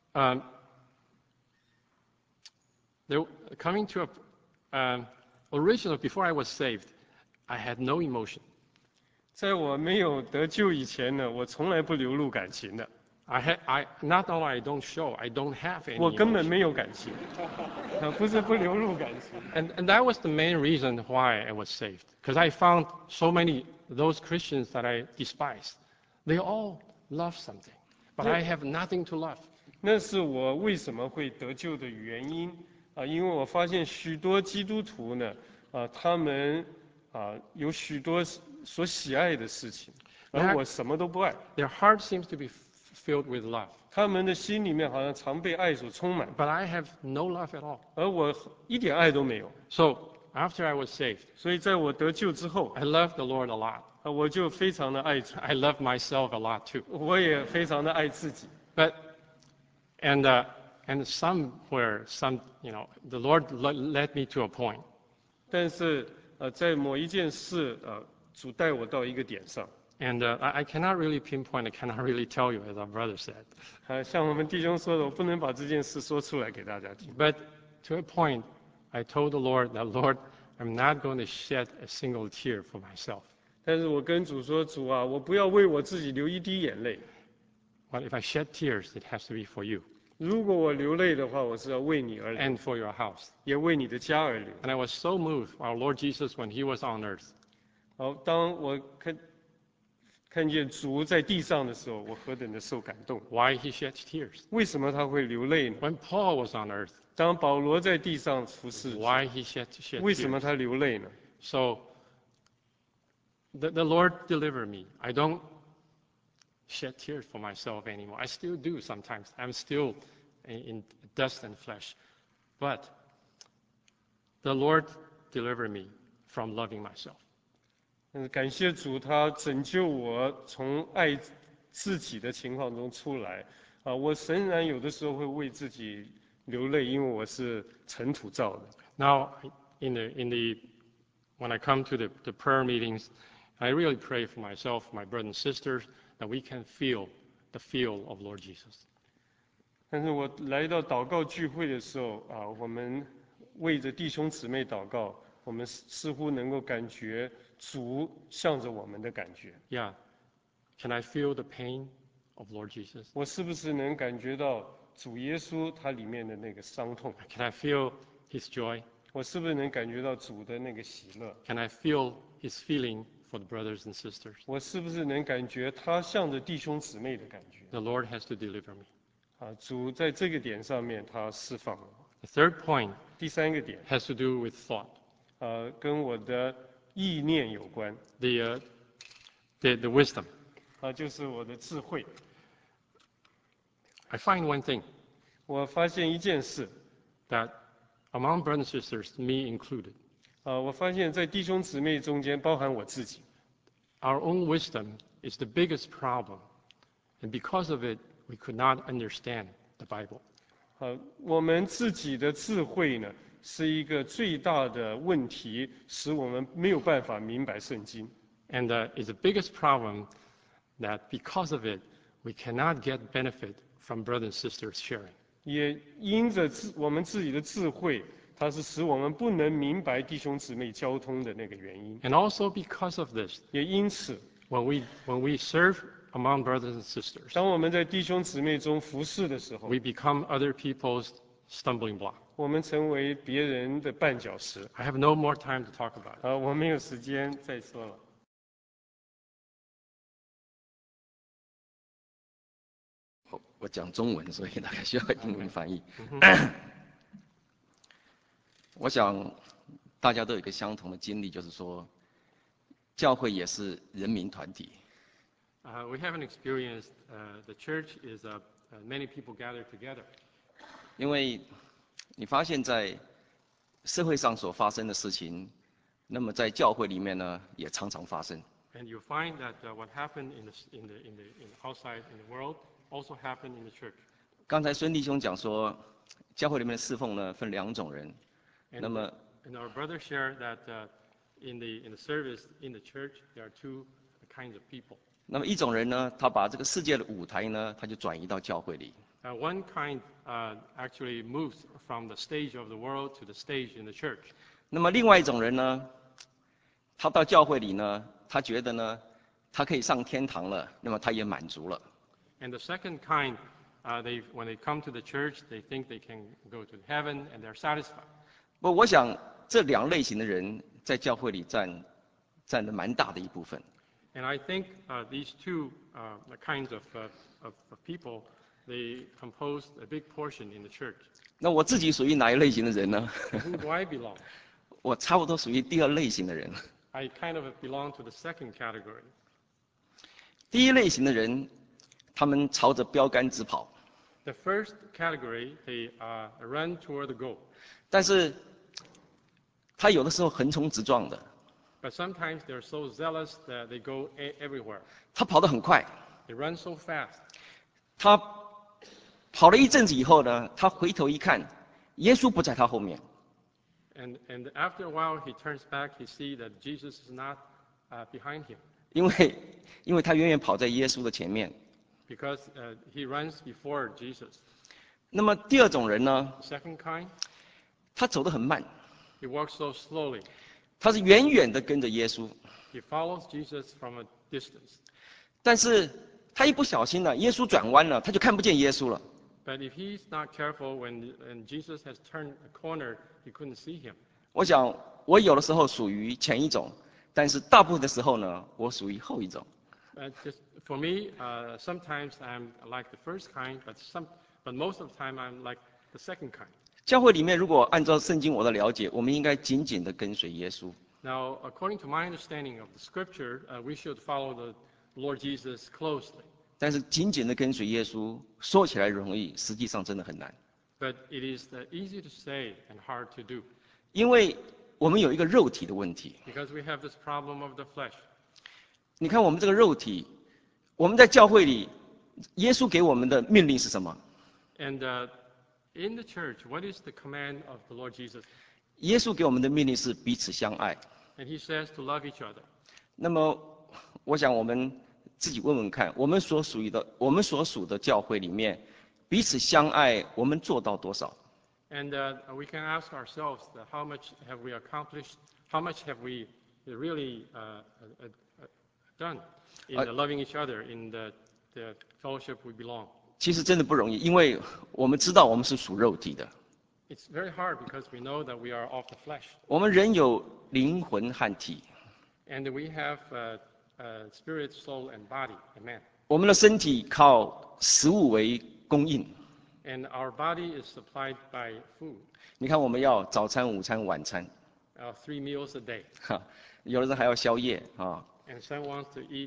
Coming to originally, before I was saved, I had no emotion. 在我没有得救以前呢，我从来不流露感情的， Not only I don't show, I don't have any 我根本 emotion. 没有感情，不是不流露感情。 And that was the main reason why I was saved. Because I found so many, those Christians that I despised, they all love something. But I have nothing to love. 那是我为什么会得救的原因因为我发现许多基督徒呢，他们有许多所喜爱的事情，而我什么都不爱。 Their heart seems to be filled with love. 他们的心里面好像常被爱所充满， But I have no love at all. 而我一点爱都没有。 So after I was saved, 所以在我得救之后， I loved the Lord a lot. 我就非常的爱主， I loved myself a lot too. 我也非常的爱自己。 And somewhere, the Lord led me to a point. 但是在某一件事主带我到一个点上。 And I cannot really pinpoint, I cannot really tell you, as our brother said. 像我们弟兄说的，我不能把这件事说出来给大家听。 But to a point, I told the Lord that, Lord, I'm not going to shed a single tear for myself. 但是我跟主说，主啊，我不要为我自己流一滴眼泪。 But if I shed tears, it has to be for you 如果我流泪的话，我是要为你而流， and for your house. 也为你的家而流。 And I was so moved, our Lord Jesus, when he was on earth. 好，当我看见主在地上的时候，我何等的受感动。 Why he shed tears? 为什么他会流泪呢？ When Paul was on earth, 当保罗在地上服侍， why he shed 为什么 tears? 他流泪呢？ So the Lord delivered me. I don't shed tears for myself anymore. I still do sometimes. I'm still in dust and flesh. But the Lord delivered me from loving myself. 感谢主，他拯救我从爱自己的情况中出来。我仍然有的时候会为自己流泪，因为我是尘土造的。 Now, when I come to the prayer meetings, I really pray for myself, my brothers and sisters, that we can feel the feel of Lord Jesus. 但是我来到祷告聚会的时候啊，我们为着弟兄姊妹祷告，我们似乎能够感觉主向着我们的感觉。 Yeah, can I feel the pain of Lord Jesus? 我是不是能感觉到主耶稣他里面的那个伤痛？ Can I feel His joy? 我是不是能感觉到主的那个喜乐？ Can I feel His feeling for the brothers and sisters? 我是不是能感觉他向着弟兄姊妹的感觉？ The Lord has to deliver me. 啊，主在这个点上面他释放了我。 The third point 第三个点， has to do with thought. 跟我的意念有关， The wisdom. 就是我的智慧。 I find one thing 我发现一件事， that among brothers and sisters, me included, 我发现在弟兄姊妹中间，包含我自己， our own wisdom is the biggest problem. And because of it, we could not understand the Bible. 我们自己的智慧呢，是一个最大的问题，使我们没有办法明白圣经。 And it's the biggest problem that because of it, we cannot get benefit from brothers and sisters sharing. 也因着我们自己的智慧，它是使我们不能明白弟兄姊妹交通的那个原因。 And also because of this, 也因此， when we serve among brothers and sisters, 当我们在弟兄姊妹中服侍的时候， we become other people's stumbling block. 我们成为别人的绊脚石。 I have no more time to talk about it. 我没有时间再说了。 我讲中文，所以大概需要英文翻译。我想大家都有一个相同的经历，就是说，教会也是人民团体。 We haven't experienced the church is many people gathered together. 因为你发现，在社会上所发生的事情，那么在教会里面呢，也常常发生。 And you find that what happened in outside in the world also happened in the church. 刚才孙弟兄讲说，教会里面的侍奉呢分两种人， 那么 And our brother shared that in the service in the church there are two kinds of people. 那么一种人呢，他把这个世界的舞台呢，他就转移到教会里。 One kind actually moves from the stage of the world to the stage in the church. 那么另外一种人呢，他到教会里呢，他觉得呢，他可以上天堂了，那么他也满足了。 And the second kind, when they come to the church, they think they can go to heaven and they're satisfied. 不，我想这两类型的人在教会里占了蛮大的一部分。 And I think these two kinds of people, they compose a big portion in the church. 那我自己属于哪一类型的人呢？ Who do I belong? 我差不多属于第二类型的人。 I kind of belong to the second category. 第一类型的人，他们朝着标杆直跑， The first category, they run toward the goal. 但是他有的时候横冲直撞的， But sometimes they're so zealous that they go everywhere. 他跑得很快， They run so fast. 他跑了一阵子以后呢，他回头一看，耶稣不在他后面， And after a while, he turns back. He sees that Jesus is not behind him 因为他远远跑在耶稣的前面。 because he runs before Jesus. 那么第二种人呢， The second kind, 他走得很慢， he walks so slowly. 他是远远的跟着耶稣， He follows Jesus from a distance. 但是他一不小心呢，耶稣转弯了，他就看不见耶稣了。 But if he's not careful, when Jesus has turned a corner, he couldn't see him. 我想我有的时候属于前一种，但是大部分的时候呢，我属于后一种。 Just for me, sometimes I'm like the first kind, but most of the time I'm like the second kind. 教会里面如果按照圣经我的了解，我们应该紧紧的跟随耶稣。 Now, according to my understanding of the scripture, we should follow the Lord Jesus closely. 但是紧紧的跟随耶稣，说起来容易，实际上真的很难。 But it is easy to say and hard to do 因为我们有一个肉体的问题。 because we have this problem of the flesh. 你看我们这个肉体，我们在教会里，耶稣给我们的命令是什么？ And in the church, what is the command of the Lord Jesus? 耶稣给我们的命令是彼此相爱。 And he says to love each other. 那么，我想我们自己问问看，我们所属的教会里面，彼此相爱，我们做到多少？ And we can ask ourselves that how much have we accomplished, how much have we really done in loving each other, in the fellowship we belong. 其实真的不容易，因为我们知道我们是属肉体的， It's very hard because we know that we are of the flesh. 我们人有灵魂和体， And we have spirit, soul, and body, and man. 我们的身体靠食物为供应。 And our body is supplied by food, 你看，我们要早餐、午餐、晚餐， 3 meals a day. 哈，有的人还要宵夜啊。 And some wants to eat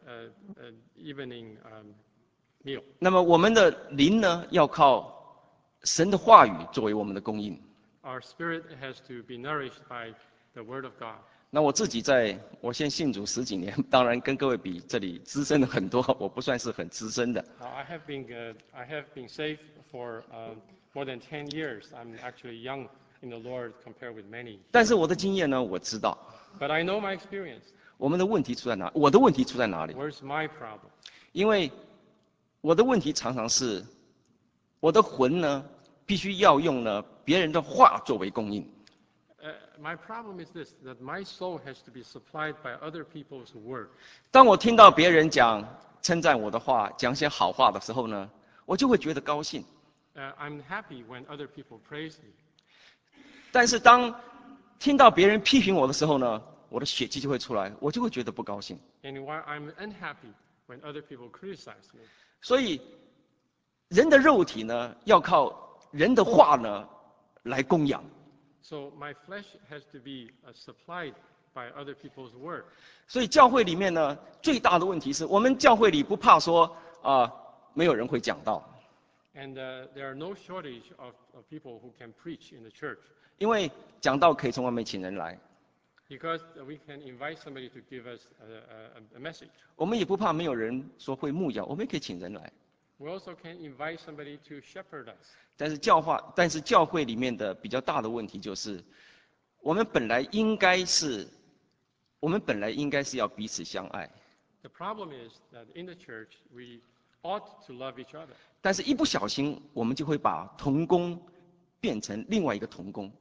evening meal. 那么我们的灵呢，要靠神的话语作为我们的供应。 Our spirit has to be nourished by the word of God. 那我自己我先信主10几年，当然跟各位比，这里资深的很多，我不算是很资深的。 I have been saved for more than 10 years. I'm actually young in the Lord compared with many. 但是我的经验呢，我知道 But I know my experience. 我的问题出在哪里？ Where's my problem? 因为我的问题常常是，我的魂呢，必须要用呢别人的话作为供应。 My problem is this, that my soul has to be supplied by other people's word. 当我听到别人讲称赞我的话，讲些好话的时候呢，我就会觉得高兴。 I'm happy when other people praise me. 但是当听到别人批评我的时候呢，我的血气就会出来，我就会觉得不高兴。 And why I'm unhappy when other people criticize me. 所以，人的肉体呢，要靠人的话呢来供养。 So my flesh has to be supplied by other people's word. 所以教会里面呢，最大的问题是我们教会里不怕说没有人会讲道， And there are no shortage of people who can preach in the church. 因为讲道可以从外面请人来。 Because we can invite somebody to give us a message. 我们也不怕没有人说会牧养，我们也可以请人来。 We also can invite somebody to shepherd us. 但是教会里面的比较大的问题就是，我们本来应该是要彼此相爱， The problem is that in the church we ought to love each other. 但是一不小心我们就会把同工变成另外一个同工。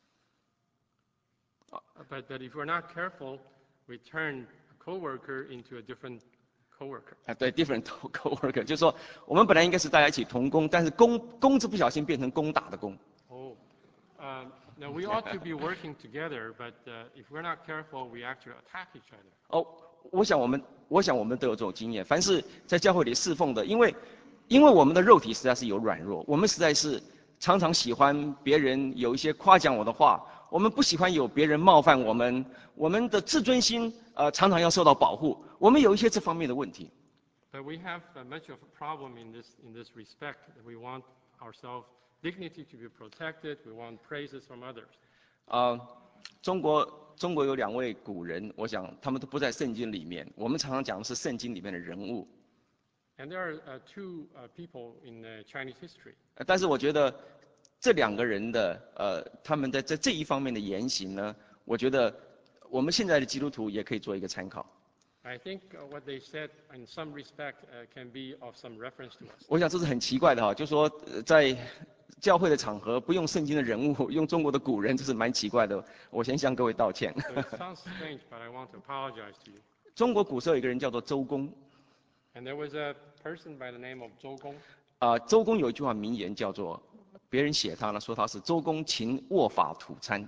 But if we're not careful, we turn a coworker into a different coworker. 对 ，different coworker， 就是说我们本来应该是大家一起同工，但是工字不小心变成攻打的攻。 Oh, now we ought to be working together, but if we're not careful, we actually attack each other. 哦，我想我们都有这种经验。凡是在教会里侍奉的，因为我们的肉体实在是有软弱，我们实在是常常喜欢别人有一些夸奖我的话，我们不喜欢有别人冒犯我们，我们的自尊心常常要受到保护，我们有一些这方面的问题。 But we have much of a problem in this respect. That we want ourselves dignity to be protected. We want praises from others. 中国有2位古人，我想他们都不在圣经里面，我们常常讲的是圣经里面的人物。 And there are two people in Chinese history. 但是我觉得这2个人的他们在这一方面的言行呢，我觉得我们现在的基督徒也可以做一个参考。 I think what they said, in some respect, can be of some reference to us. 我想这是很奇怪的哈，就说在教会的场合不用圣经的人物，用中国的古人，这是蛮奇怪的。我先向各位道歉。 So it sounds strange, but I want to apologize to you. 中国古时候有一个人叫做周公， And there was a person by the name of Zhou Gong. 周公有一句话名言叫做，别人写他呢说他是周公勤握法土餐。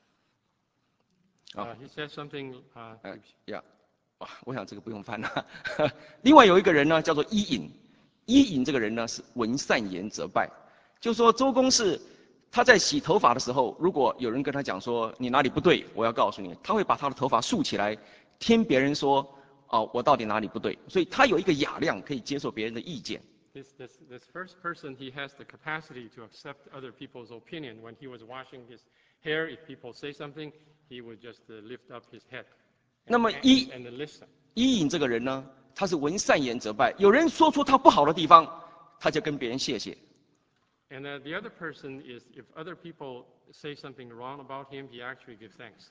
He said something. 我想这个不用翻了。另外有一个人呢叫做伊尹，伊尹这个人呢是闻善言则拜，就是说周公是他在洗头发的时候，如果有人跟他讲说你哪里不对，我要告诉你，他会把他的头发竖起来，听别人说我到底哪里不对，所以他有一个雅量，可以接受别人的意见。 This first person, he has the capacity to accept other people's opinion. When he was washing his hair, if people say something, he would just lift up his head. 那么 and listen. 伊尹这个人呢，他是闻善言则拜，有人说出他不好的地方，他就跟别人谢谢。 And the other person is, if other people say something wrong about him, he actually gives thanks.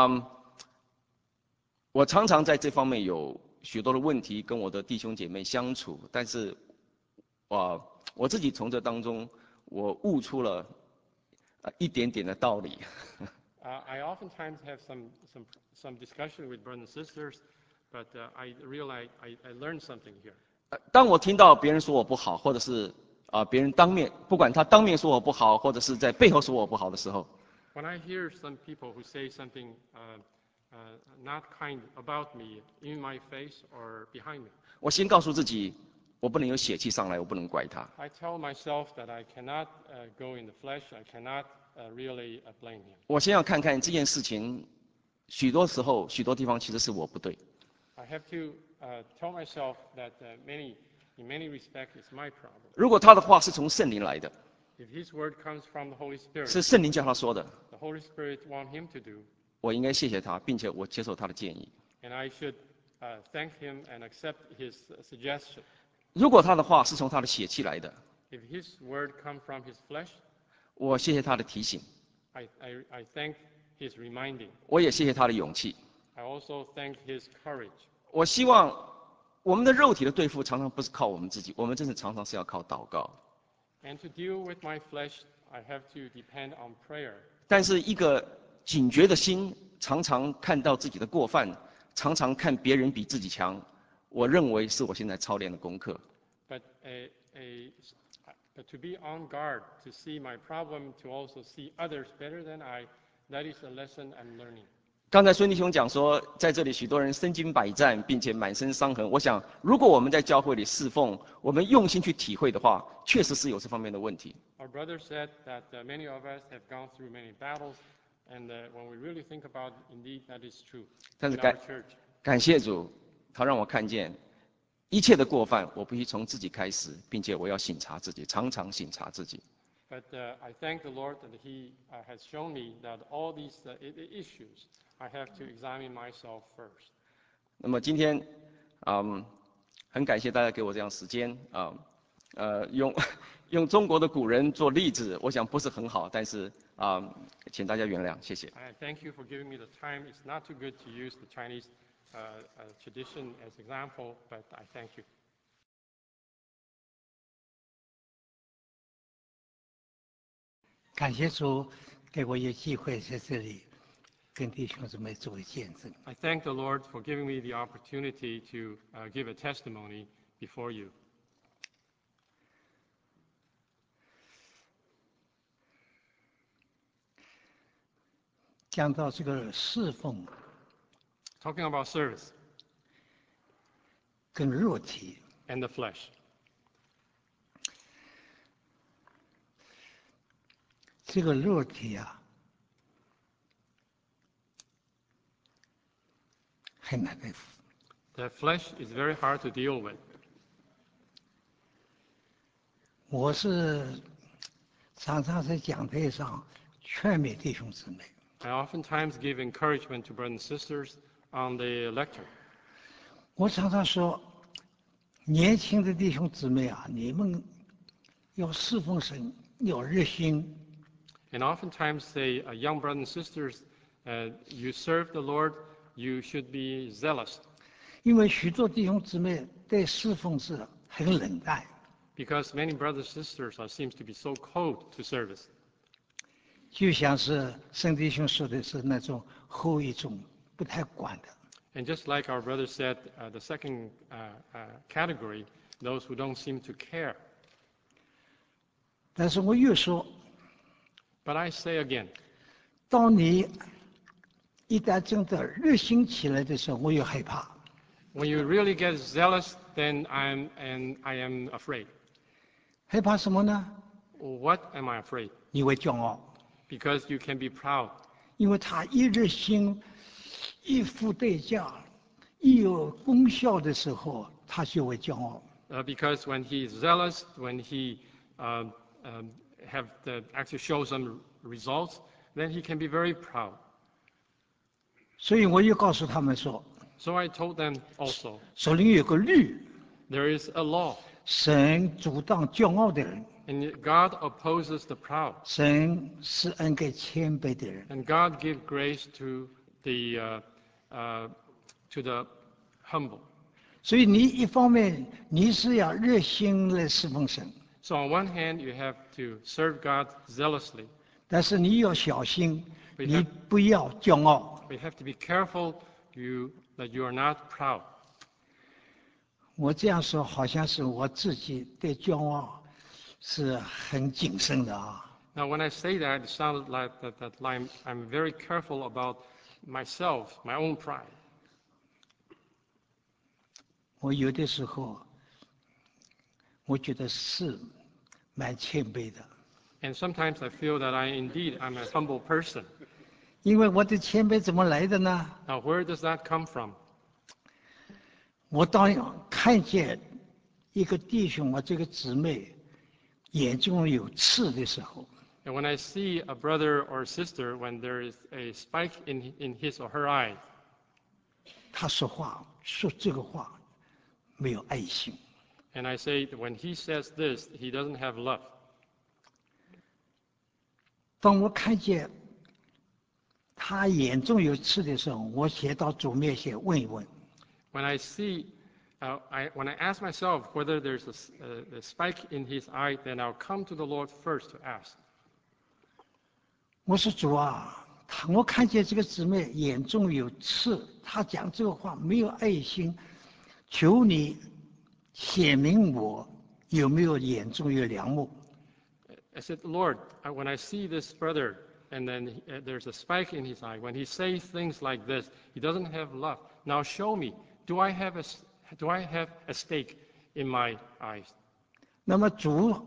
我常常在这方面有许多的问题跟我的弟兄姐妹相处，但是，我自己从这当中我悟出了一点点的道理。 I oftentimes have some discussion with brothers and sisters, but I realize I learned something here. 当我听到别人说我不好，或者是别人不管他当面说我不好，或者是在背后说我不好的时候， When I hear some people who say something not kind about me in my face or behind me, 我先告诉自己，我不能有血气上来，我不能怪他。 I tell myself that I cannot go in the flesh, I cannot really blame him. 我先要看看这件事情，许多时候、许多地方其实是我不对。 I have to tell myself that in many respects, it's my problem. 如果他的话是从圣灵来的， If his word comes from the Holy 是 Spirit, 圣灵叫他说的， the Holy Spirit want him to do, 我应该谢谢他，并且我接受他的建议。 and I should thank him and accept his suggestion. 如果他的话是从他的血气来的， If his word comes from his flesh, 我谢谢他的提醒， I thank his reminding. 我也谢谢他的勇气。 I also thank his courage. 我希望我们的肉体的对付常常不是靠我们自己，我们真的常常是要靠祷告。 And to deal with my flesh, I have to depend on prayer. 但是一个警觉的心，常常看到自己的过犯，常常看别人比自己强，我认为是我现在操练的功课。 But to be on guard, to see my problem, to also see others better than I, that is a lesson I'm learning. 刚才孙弟兄讲说，在这里许多人身经百战，并且满身伤痕。我想，如果我们在教会里侍奉，我们用心去体会的话，确实是有这方面的问题。 Our brother said that many of us have gone through many battles, and when we really think about it, indeed, that is true 但是 in our church. 感谢主，他让我看见一切的过犯，我必须从自己开始，并且我要省察自己，常常省察自己。 But I thank the Lord that He has shown me that all these issues, I have to examine myself first. 那么今天，很感谢大家给我这样时间用中国的古人做例子，我想不是很好，但是请大家原谅，谢谢。 I thank you for giving me the time. It's not too good to use the Chinese tradition as example, but I thank you. 感谢主给我有机会在这里跟弟兄姊妹做个见证。 I thank the Lord for giving me the opportunity to give a testimony before you. 讲到这个侍奉 Talking about service 跟肉体， and the flesh. 这个肉体啊，很难对付。 The flesh is very hard to deal with. 我是常常在讲台上劝勉弟兄姊妹， I oftentimes give encouragement to brothers and sisters on the lecture. 我常常说，年轻的弟兄姊妹啊，你们要侍奉神，要热心。 And oftentimes say, young brothers and sisters, you serve the Lord, you should be zealous. 因为许多弟兄姊妹对侍奉是很冷淡， Because many brothers and sisters seems to be so cold to service. 就像是圣弟兄说的是那种后一种不太管的。 And just like our brother said, the second category, those who don't seem to care. 但是我又说， But I say again, 当你一旦真的热心起来的时候，我又害怕。 when you really get zealous, then I am afraid. 害怕什么呢？ What am I afraid? 你会骄傲， Because you can be proud. 因为他一热心，一付代价，一有功效的时候，他就会骄傲。 Because when he is zealous, when he have actually show some results, then he can be very proud. 所以我又告诉他们说， So I told them also, 手里有个律， there is a law. 神阻挡骄傲的人， And God opposes the proud. 神施恩给谦卑的人。 And God gives grace to the humble. 所以你一方面你是要热心来侍奉神， So on one hand, you have to serve God zealously. 但是你要小心， We 你 have- 不要骄傲。 But you have to be careful that you are not proud. 我这样说好像是我自己对骄傲是很谨慎的啊。 Now, when I say that, it sounds like that I'm very careful about myself, my own pride. 我有的时候，我觉得是蛮谦卑的， And sometimes I feel that I'm a humble person. 因为我的谦卑怎么来的呢？ Now, where does that come from? 我当看见一个弟兄啊，这个姊妹眼中有刺的时候， And when I see a brother or sister when there is a spike in his or her eye, 他说这个话没有爱心。 and I say that when he says this, he doesn't have love. 当我看见他眼中有刺的时候，我先到主面前问一问。 When I see, when I ask myself whether there's a spike in his eye, then I'll come to the Lord first to ask. 我说主啊，我看见这个姊妹眼中有刺，她讲这个话没有爱心，求你显明我有没有眼中有梁木。 I said, Lord, when I see this brother and then there's a spike in his eye, when he says things like this, he doesn't have love. Now show me, do I have a stake in my eyes? 那么主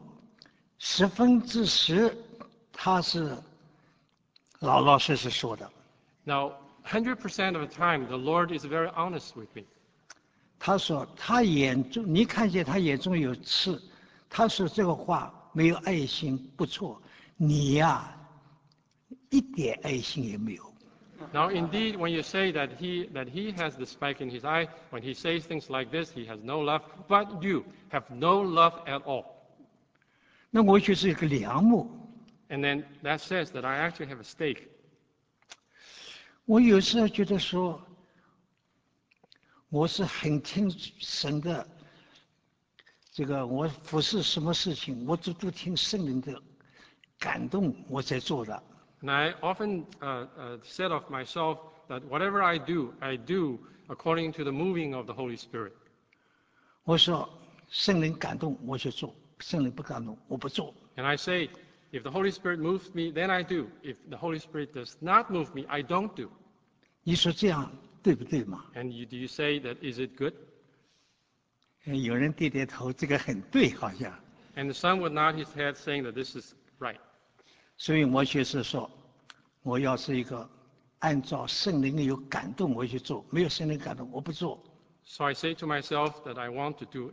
10%，他是老老实实说的。 Now, 100% of the time, the Lord is very honest with me. 他说他眼中，你看见他眼中有刺，他说这个话没有爱心，不错。你呀，一点爱心也没有。 Now, indeed, when you say that he has the spike in his eye, when he says things like this, he has no love, but you have no love at all. 那我就是一个梁木。 And then that says that I actually have a stake. 我有时候觉得说，我是很听神的，这个我服侍什么事情，我都听圣灵的感动，我在做的。 And I often said of myself that whatever I do according to the moving of the Holy Spirit. 我说圣灵感动我去做，圣灵不感动我不做。 And I say, if the Holy Spirit moves me, then I do. If the Holy Spirit does not move me, I don't do. 你说这样对不对嘛？ And do you say that is it good? 有人点点头，这个很对，好像。 And the son would nod his head saying that this is right. 所以我就是说，我要是一个按照圣灵有感动我去做，没有圣灵感动我不做。 So I say to myself that I want to do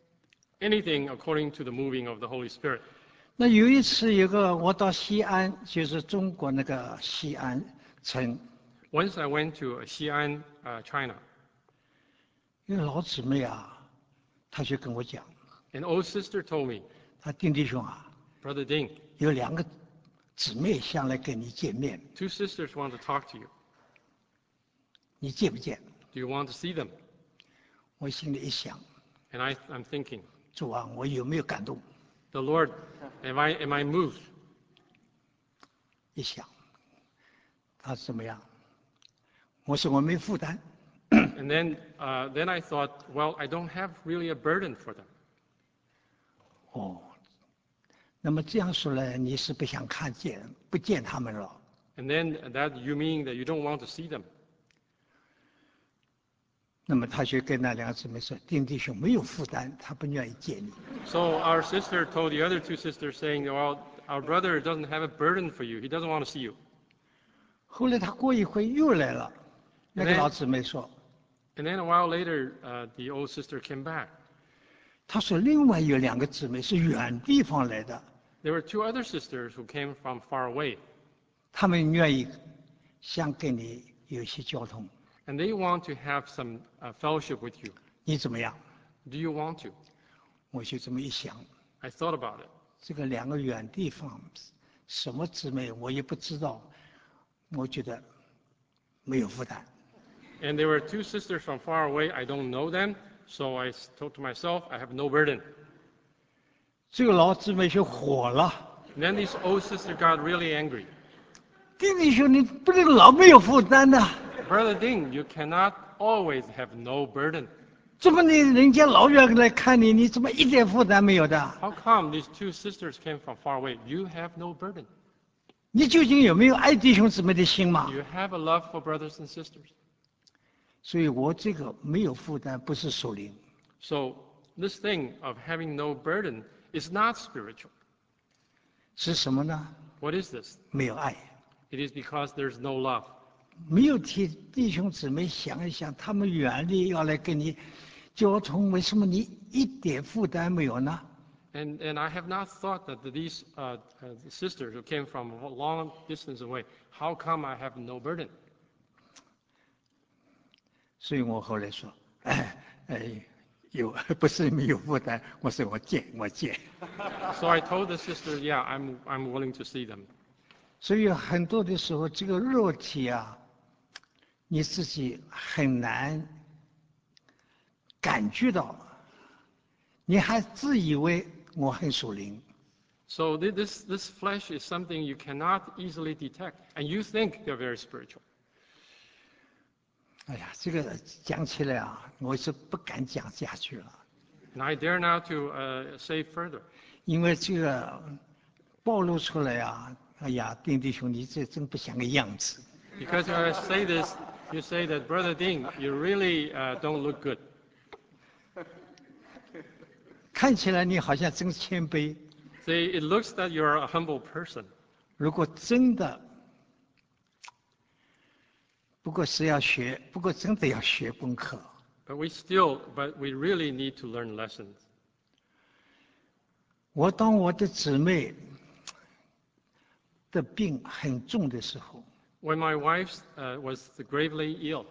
anything according to the moving of the Holy Spirit. 那有一次，我到西安，就是中国那个西安城， Once I went to Xi'an, China. 一个老姊妹啊，她就跟我讲， An old sister told me, 她丁弟兄啊， Brother Ding, 有2个姊妹想来跟你见面， two sisters want to talk to you. 你见不见？ Do you want to see them? 我心里一想， And I'm thinking, 主啊，我有没有感动？ the Lord, am I moved? 一想，他怎么样？我说我没负担。 And then I thought, well, I don't have really a burden for them. 哦，那么这样说来，你是不想不见他们了？ And then that you mean that you don't want to see them. 那么他就跟那2个姊妹说：“丁弟兄没有负担，他不愿意见你。” So our sister told the other two sisters saying, well, our brother doesn't have a burden for you. He doesn't want to see you. 后来他过一会又来了，那个老姊妹说 And then a while later, the old sister came back.：“ 他说另外有2个姊妹是远地方来的， There were two other sisters who came from far away. 他们愿意想跟你有些交通， And they want to have some fellowship with you. 你怎么样？” Do you want to? 我就这么一想， I thought about it. 这个两个远地方，什么姊妹我也不知道，我觉得没有负担。 And there were two sisters from far away. I don't know them, so I thought to myself, I have no burden. 这个老姊妹就火了， And then this old sister got really angry. 弟兄，你不能老没有负担的， Brother Ding, you cannot always have no burden. 怎么人家老远来看你，你怎么一点负担没有的？ How come these two sisters came from far away? You have no burden. 你究竟有没有爱弟兄姊妹的心嘛 Do？ you have a love for brothers and sisters? 所以我这个没有负担，不是属灵， So this thing of having no burden is not spiritual. 是什么呢？ What is this? 没有爱， It is because there's no love. 没有替弟兄姊妹想一想，他们远离要来跟你交通，为什么你一点负担没有呢？ And I have not thought that these sisters who came from a long distance away, how come I have no burden? 所以我后来说，有不是没有负担，我说我借。 So I told the sister, yeah, I'm willing to see them. 所以很多的时候，这个肉体啊，你自己很难感觉到，你还自以为我很属灵。 So this flesh is something you cannot easily detect, and you think you're very spiritual. 哎呀，这个讲起来啊，我是不敢讲下去了， And I dare not to say further. 因为这个暴露出来啊，哎呀，丁弟兄，你这真不像个样子。 Because if I say this, you say that, Brother Ding, you really don't look good. 看起来你好像真谦卑， See, it looks that you're a humble person. 如果真的，不过是要学，不过真的要学功课。 But we really need to learn lessons. 当我的姊妹的病很重的时候， When my wife was gravely ill,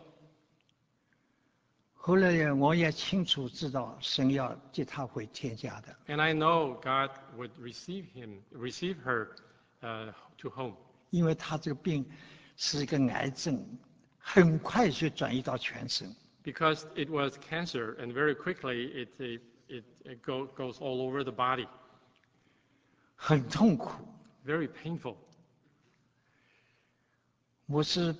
后来我也清楚知道神要接她回天家的， and I know God would receive her to home. 因为她这个病是一个癌症，很快就转移到全身， Because it was cancer, and very quickly it goes all over the body. 很痛苦。 Very painful. 我是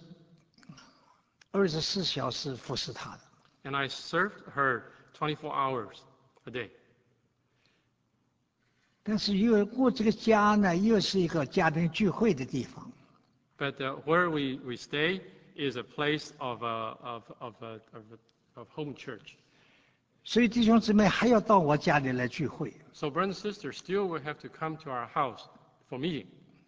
24小时服侍她的， And I served her 24 hours a day. 但是我这个家呢，又是一个家庭聚会的地方， But where we stay is a place of home church. 所以弟兄姊妹还要到我家里来聚会。 So brothers and sisters still will have to come to our house for meeting.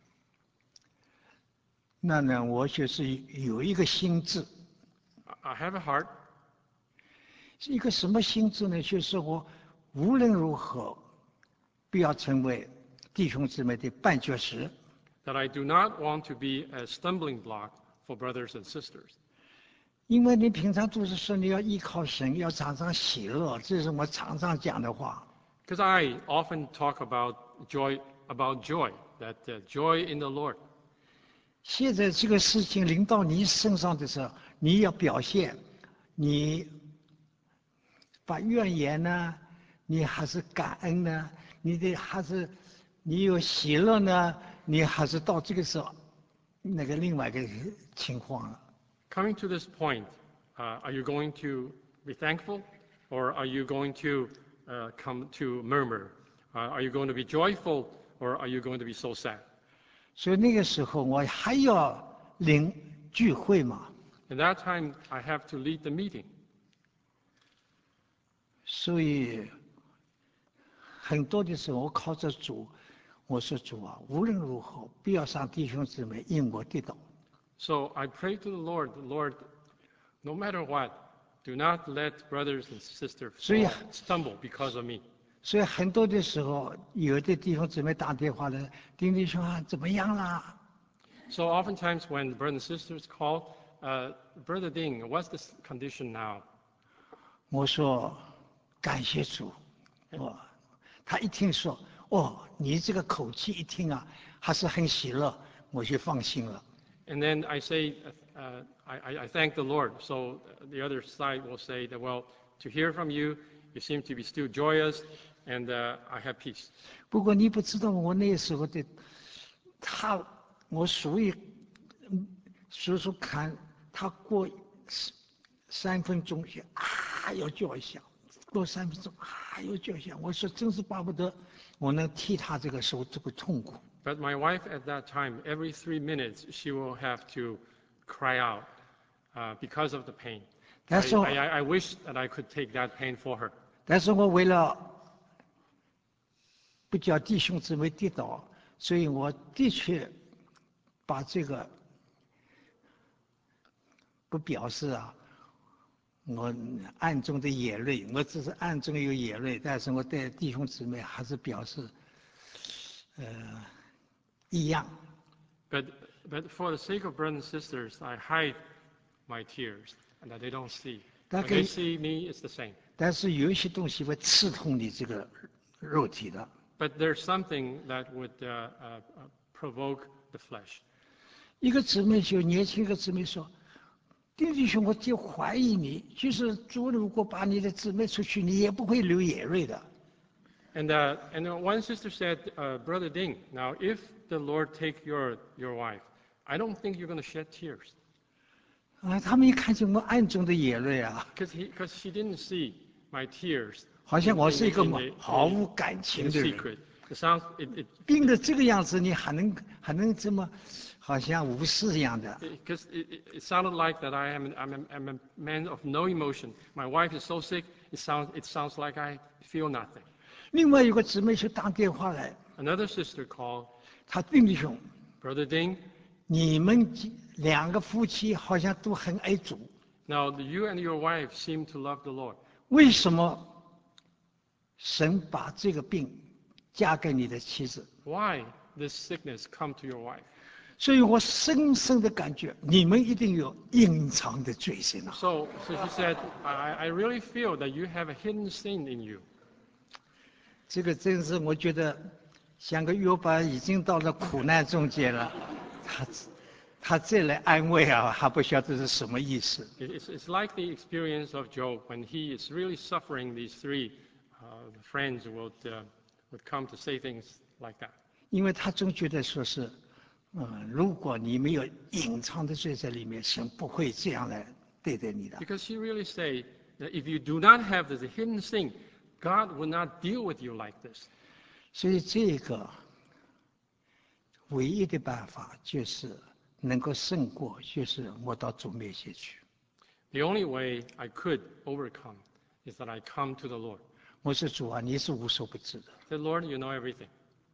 那呢，我就是有一个心志， I have a heart. 是一个什么心志呢？就是我无论如何不要成为弟兄姊妹的绊脚石。 That I do not want to be a stumbling block for brothers and sisters. 因为你平常都是说你要依靠神，要常常喜乐，这是我常常讲的话。 Because I often talk about joy, that joy in the Lord. 现在这个事情临到你身上的时候，你要表现，你把怨言呢，你还是感恩呢？还是你有喜乐呢？你还是到这个时候，另外一个情况了。 Coming to this point, are you going to be thankful, or are you going to come to murmur? Are you going to be joyful, or are you going to be so sad? 所以那个时候我还要领聚会嘛， At that time, I have to lead the meeting. 所以很多的时候我靠着主，我说主啊，无论如何不要让弟兄姊妹因我跌倒。 So I pray to the Lord, no matter what, do not let brothers and sisters stumble because of me. 所以很多的时候，有的弟兄姊妹打电话来，丁弟兄啊，怎么样啦？ So oftentimes when brothers and sisters call, Brother Ding, what's the condition now? 我说感谢主，他一听说， 哦，你这个口气一听啊，还是很喜乐，我就放心了。 And then I say, I thank the Lord. So the other side will say that, well, to hear from you, you seem to be still joyous, and I have peace. 不过你不知道我那时候的，我属于，数数看，他过3分钟就要叫一下，过3分钟要叫一下，我说真是巴不得我能替他这个受这个痛苦。 But my wife at that time, every 3 minutes, she will have to cry out because of the pain. That's all. I wish that I could take that pain for her. 但是我为了不叫弟兄姊妹跌倒，所以我的确把这个不表示啊，我暗中的眼泪，我只是暗中有眼泪，但是我对弟兄姊妹还是表示，一样。 But for the sake of brothers and sisters, I hide my tears and that they don't see. When they see me, it's the same. 但是有一些东西会刺痛你这个肉体的。 But there's something that would provoke the flesh. 一个姊妹就年轻一个姊妹说：“弟兄，我就怀疑你，就是主如果把你的姊妹出去，你也不会流眼泪的。” And one sister said, Brother Ding, now if the Lord take your wife, I don't think you're going to shed tears. 啊，他们一看见我暗中的眼泪啊， Because she didn't see my tears. 好像我是一个 in 毫无感情的人。 secret. It sounds 病得这个样子，你还能这么，好像无视一样的。 because it sounded like that I'm a man of no emotion. My wife is so sick. It sounds like I feel nothing. 另外有个姊妹就打电话来， Another sister called, 她弟兄， Brother Ding, 你们2个夫妻好像都很爱主， now you and your wife seem to love the Lord. 为什么神把这个病嫁给你的妻子？ Why this sickness come to your wife? 所以我深深的感觉，你们一定有隐藏的罪行啊！ So she said, I really feel that you have a hidden sin in you. 这个真是我觉得，像个约伯已经到了苦难中间了，他这来安慰啊，还不晓得是什么意思。 It's like the experience of Job when he is really suffering. These 3 friends would come to say things like that. 因为他总觉得说是，如果你没有隐藏的罪在里面，神不会这样来对待你的。 Because he really say that if you do not have this hidden sin, God will not deal with you like this. 所以这个唯一的办法就是能够胜过，就是我到主面前去。 The only way I could overcome is that I come to the Lord. 我说主啊，你是无所不知的。 Say, Lord, you know everything.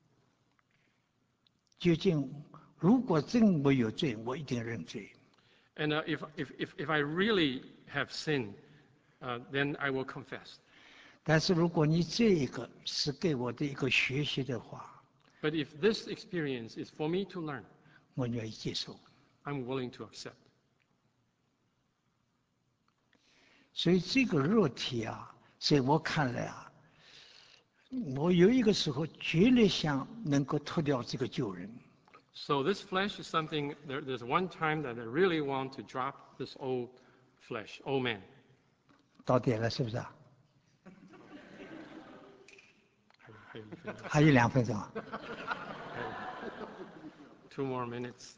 究竟如果真我有罪，我一定认罪。 And if I really have sinned, then I will confess. 但是如果你这一个是给我的一个学习的话， But if this experience is for me to learn, 我愿意接受。 I'm willing to accept. 所以这个肉体啊，在我看来啊，我有一个时候绝对想能够脱掉这个旧人。 So this flesh is something, there's one time that I really want to drop this old flesh, old man. 到点了，是不是啊？ 还有1分钟还有2分钟啊。 2 more minutes.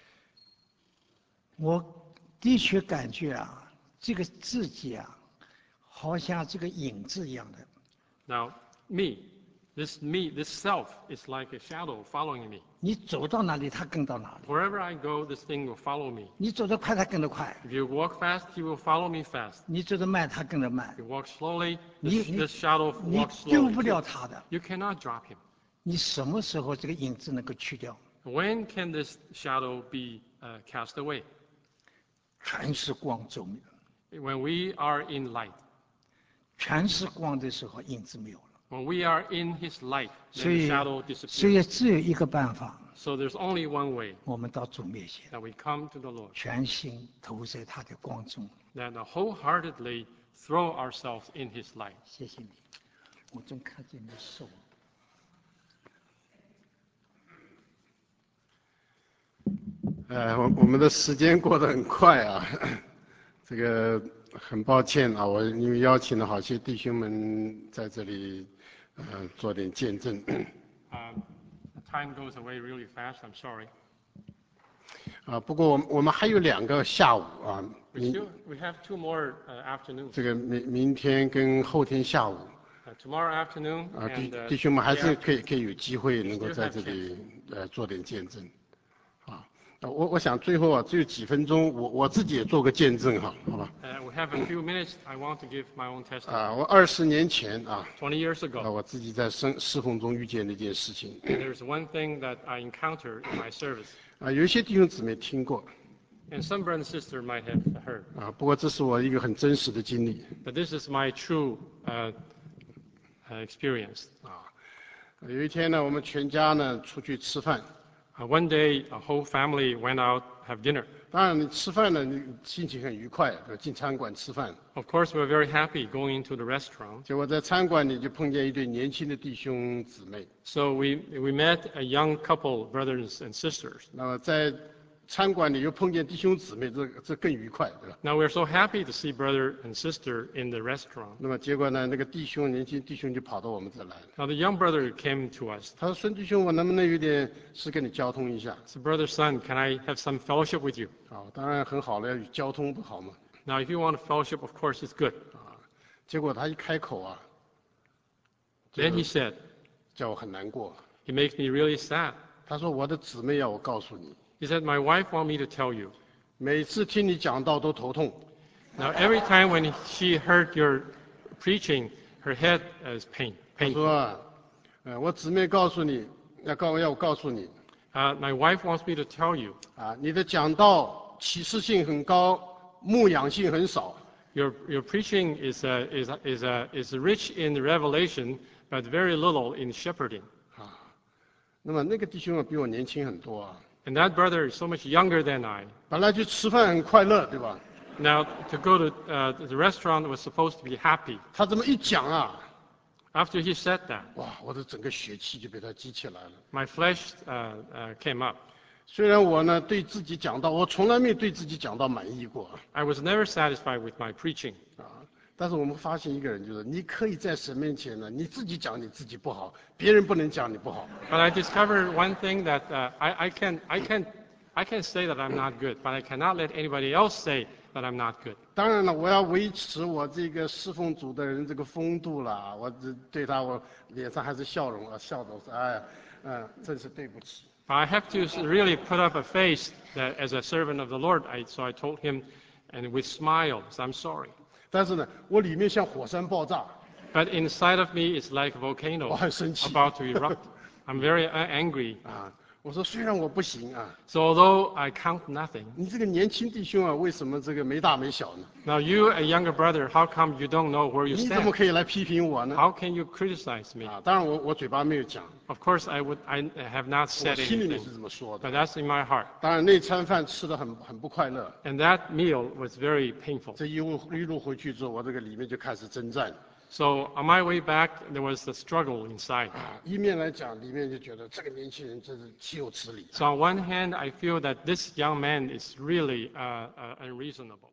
我的确感觉啊，这个自己啊，好像这个影子一样的。 Now, this self is like a shadow following me. 你走到哪里，他跟到哪里； Wherever I go, this thing will follow me. 你走得快，他跟得快； If you walk fast, he will follow me fast. 你走得慢，他跟得慢 If。you walk slowly, 你 this shadow 你 walks 丢不 slowly. 了他的。 You cannot drop him. 你什么时候这个影子能够去掉？ When can this shadow be cast away? 全是光中， When we are in light. 全是光的时候，影子没有了。 When we are in his light, 所 then the 以 shadow， 所以 disappears. 只有一个办法， So there's only one way 我们到主面前， that we come to the Lord, 全心投在他的光中。 that wholeheartedly throw ourselves in his light. 谢谢你，我总看见你手。 我们的时间过得很快啊，这个很抱歉啊，我因为邀请了好些弟兄们在这里，做点见证。 Time goes away really fast. I'm sorry. 不过我们还有2个下午啊， We have 2 more afternoons. 这个明天跟后天下午。 Tomorrow afternoon 弟兄们还是 day 可以有机会能够在这里做点见证，啊，我想最后啊只有几分钟，我自己也做个见证哈，好吧 we have a few minutes. I want to give my own testimony. 我20年前 20 years ago, 我自己在侍奉中遇见了一件事情。 there's one thing that I encountered in my service, 有一些弟兄姊妹听过， and some brother and sister might have heard. 不过这是我一个很真实的经历。 But this is my true experience. 有一天呢，我们全家呢出去吃饭， One day, a whole family went out have dinner. 当然你吃饭呢，你心情很愉快，进餐馆吃饭。 Of course, we're very happy going into the restaurant. 结果在餐馆里就碰见一对年轻的弟兄姊妹。 So we met a young couple, brothers and sisters. 那么在餐馆里又碰见弟兄姊妹，这更愉快，对吧？ Now we're so happy to see brother and sister in the restaurant. 那么结果呢，那个年轻弟兄就跑到我们这来了。 Now the young brother came to us. 他说：“孙弟兄，我能不能有点事跟你交通一下 So brother, son, can I have some fellowship with you? 当然很好了，要有交通不好嘛。 Now if you want a fellowship, of course it's good. 结果他一开口 Then he said, 叫我很难过。 it makes me really sad. 他说：“我的姊妹要我告诉你， He said, my wife want me to tell you. 每次听你讲道都头痛。 Now every time when she heard your preaching, her head is 他 painful. 说：我姊妹告诉你，要我告诉你， My wife wants me to tell you, 你的讲道启示性很高，牧养性很少。” your preaching is rich in revelation, but very little in shepherding. 那么那个弟兄比我年轻很多 And that brother is so much younger than I. 本来去吃饭很快乐，对吧？ Now to go to the restaurant was supposed to be happy. 他这么一讲 After he said that, 哇，我的整个血气就被他激起来了。 my flesh came up. 虽然我呢对自己讲道，我从来没对自己讲道满意过 I was never satisfied with my preaching. 但是我们发现一个人，就是你可以在神面前呢，你自己讲你自己不好，别人不能讲你不好。 But I discovered one thing that I can say that I'm not good, but I cannot let anybody else say that I'm not good. 当然了，我要维持我这个侍奉主的人这个风度啦，我对他我脸上还是笑容笑着说，哎呀，真是对不起。 But I have to really put up a face that as a servant of the Lord. So I told him, and with smiles, I'm sorry. 但是呢，我里面像火山爆炸， But inside of me, it's like a volcano 我很生气。 about to erupt. I'm very angry. 我说虽然我不行 So although I count nothing, 你这个年轻弟兄为什么这个没大没小呢？ now you, a younger brother, how come you don't know where you 你怎么 stand? 可以来批评我呢？ How can you criticize me? 当然我嘴巴没有讲， Of course, I have not 我 said 心里面 anything, 是这么说的。 but that's in my heart. 当然那餐饭吃得很不快乐， And that meal was very painful. 这一路回去之后，我这个里面就开始征战。 So on my way back, there was a struggle inside. 一面来讲，里面就觉得这个年轻人真是岂有此理。 So on one hand, I feel that this young man is really unreasonable.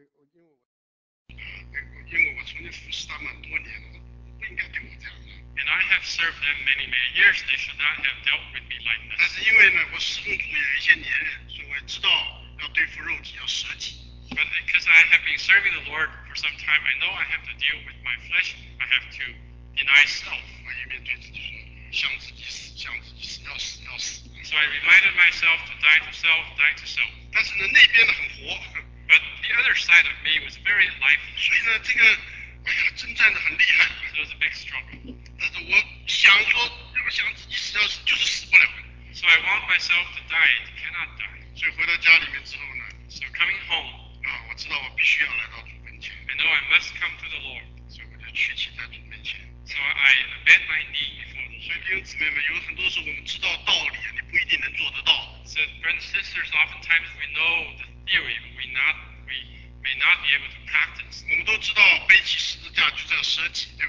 因为我曾经服侍他们多年了，不应该对我这样的。 And I have served them many years. They should not have dealt with me like 但 this. 是因为呢，我侍奉主也有一些年日，所以我知道要对付肉体，要舍己。 But because I have been serving the Lord for some time, I know I have to deal with my flesh. I have to deny self. 我一面对自己说，向自己死，向自己死，要死要死。 So I reminded myself to die to self, die to self. 但是呢，那边呢很活， But the other side of me was very lively. 所以呢，这个哎呀，征战的很厉害。 So it was a big struggle. 但是我想说，要向自己死要死，就是死不了。 So I want myself to die. I cannot die. 所以回到家里面之后呢， So coming home, 我知道我必须要来到主跟前， I know I must come to the Lord. 所以我就屈膝在主跟前。 So I bent my knee before the 所以 Lord. 弟兄姊妹们，有很多时候我们知道道理，你不一定能做得到。 So brothers and sisters, oftentimes we know the theory, but we may not be able to practice. 我们都知道背起十字架就是要舍己，对不对？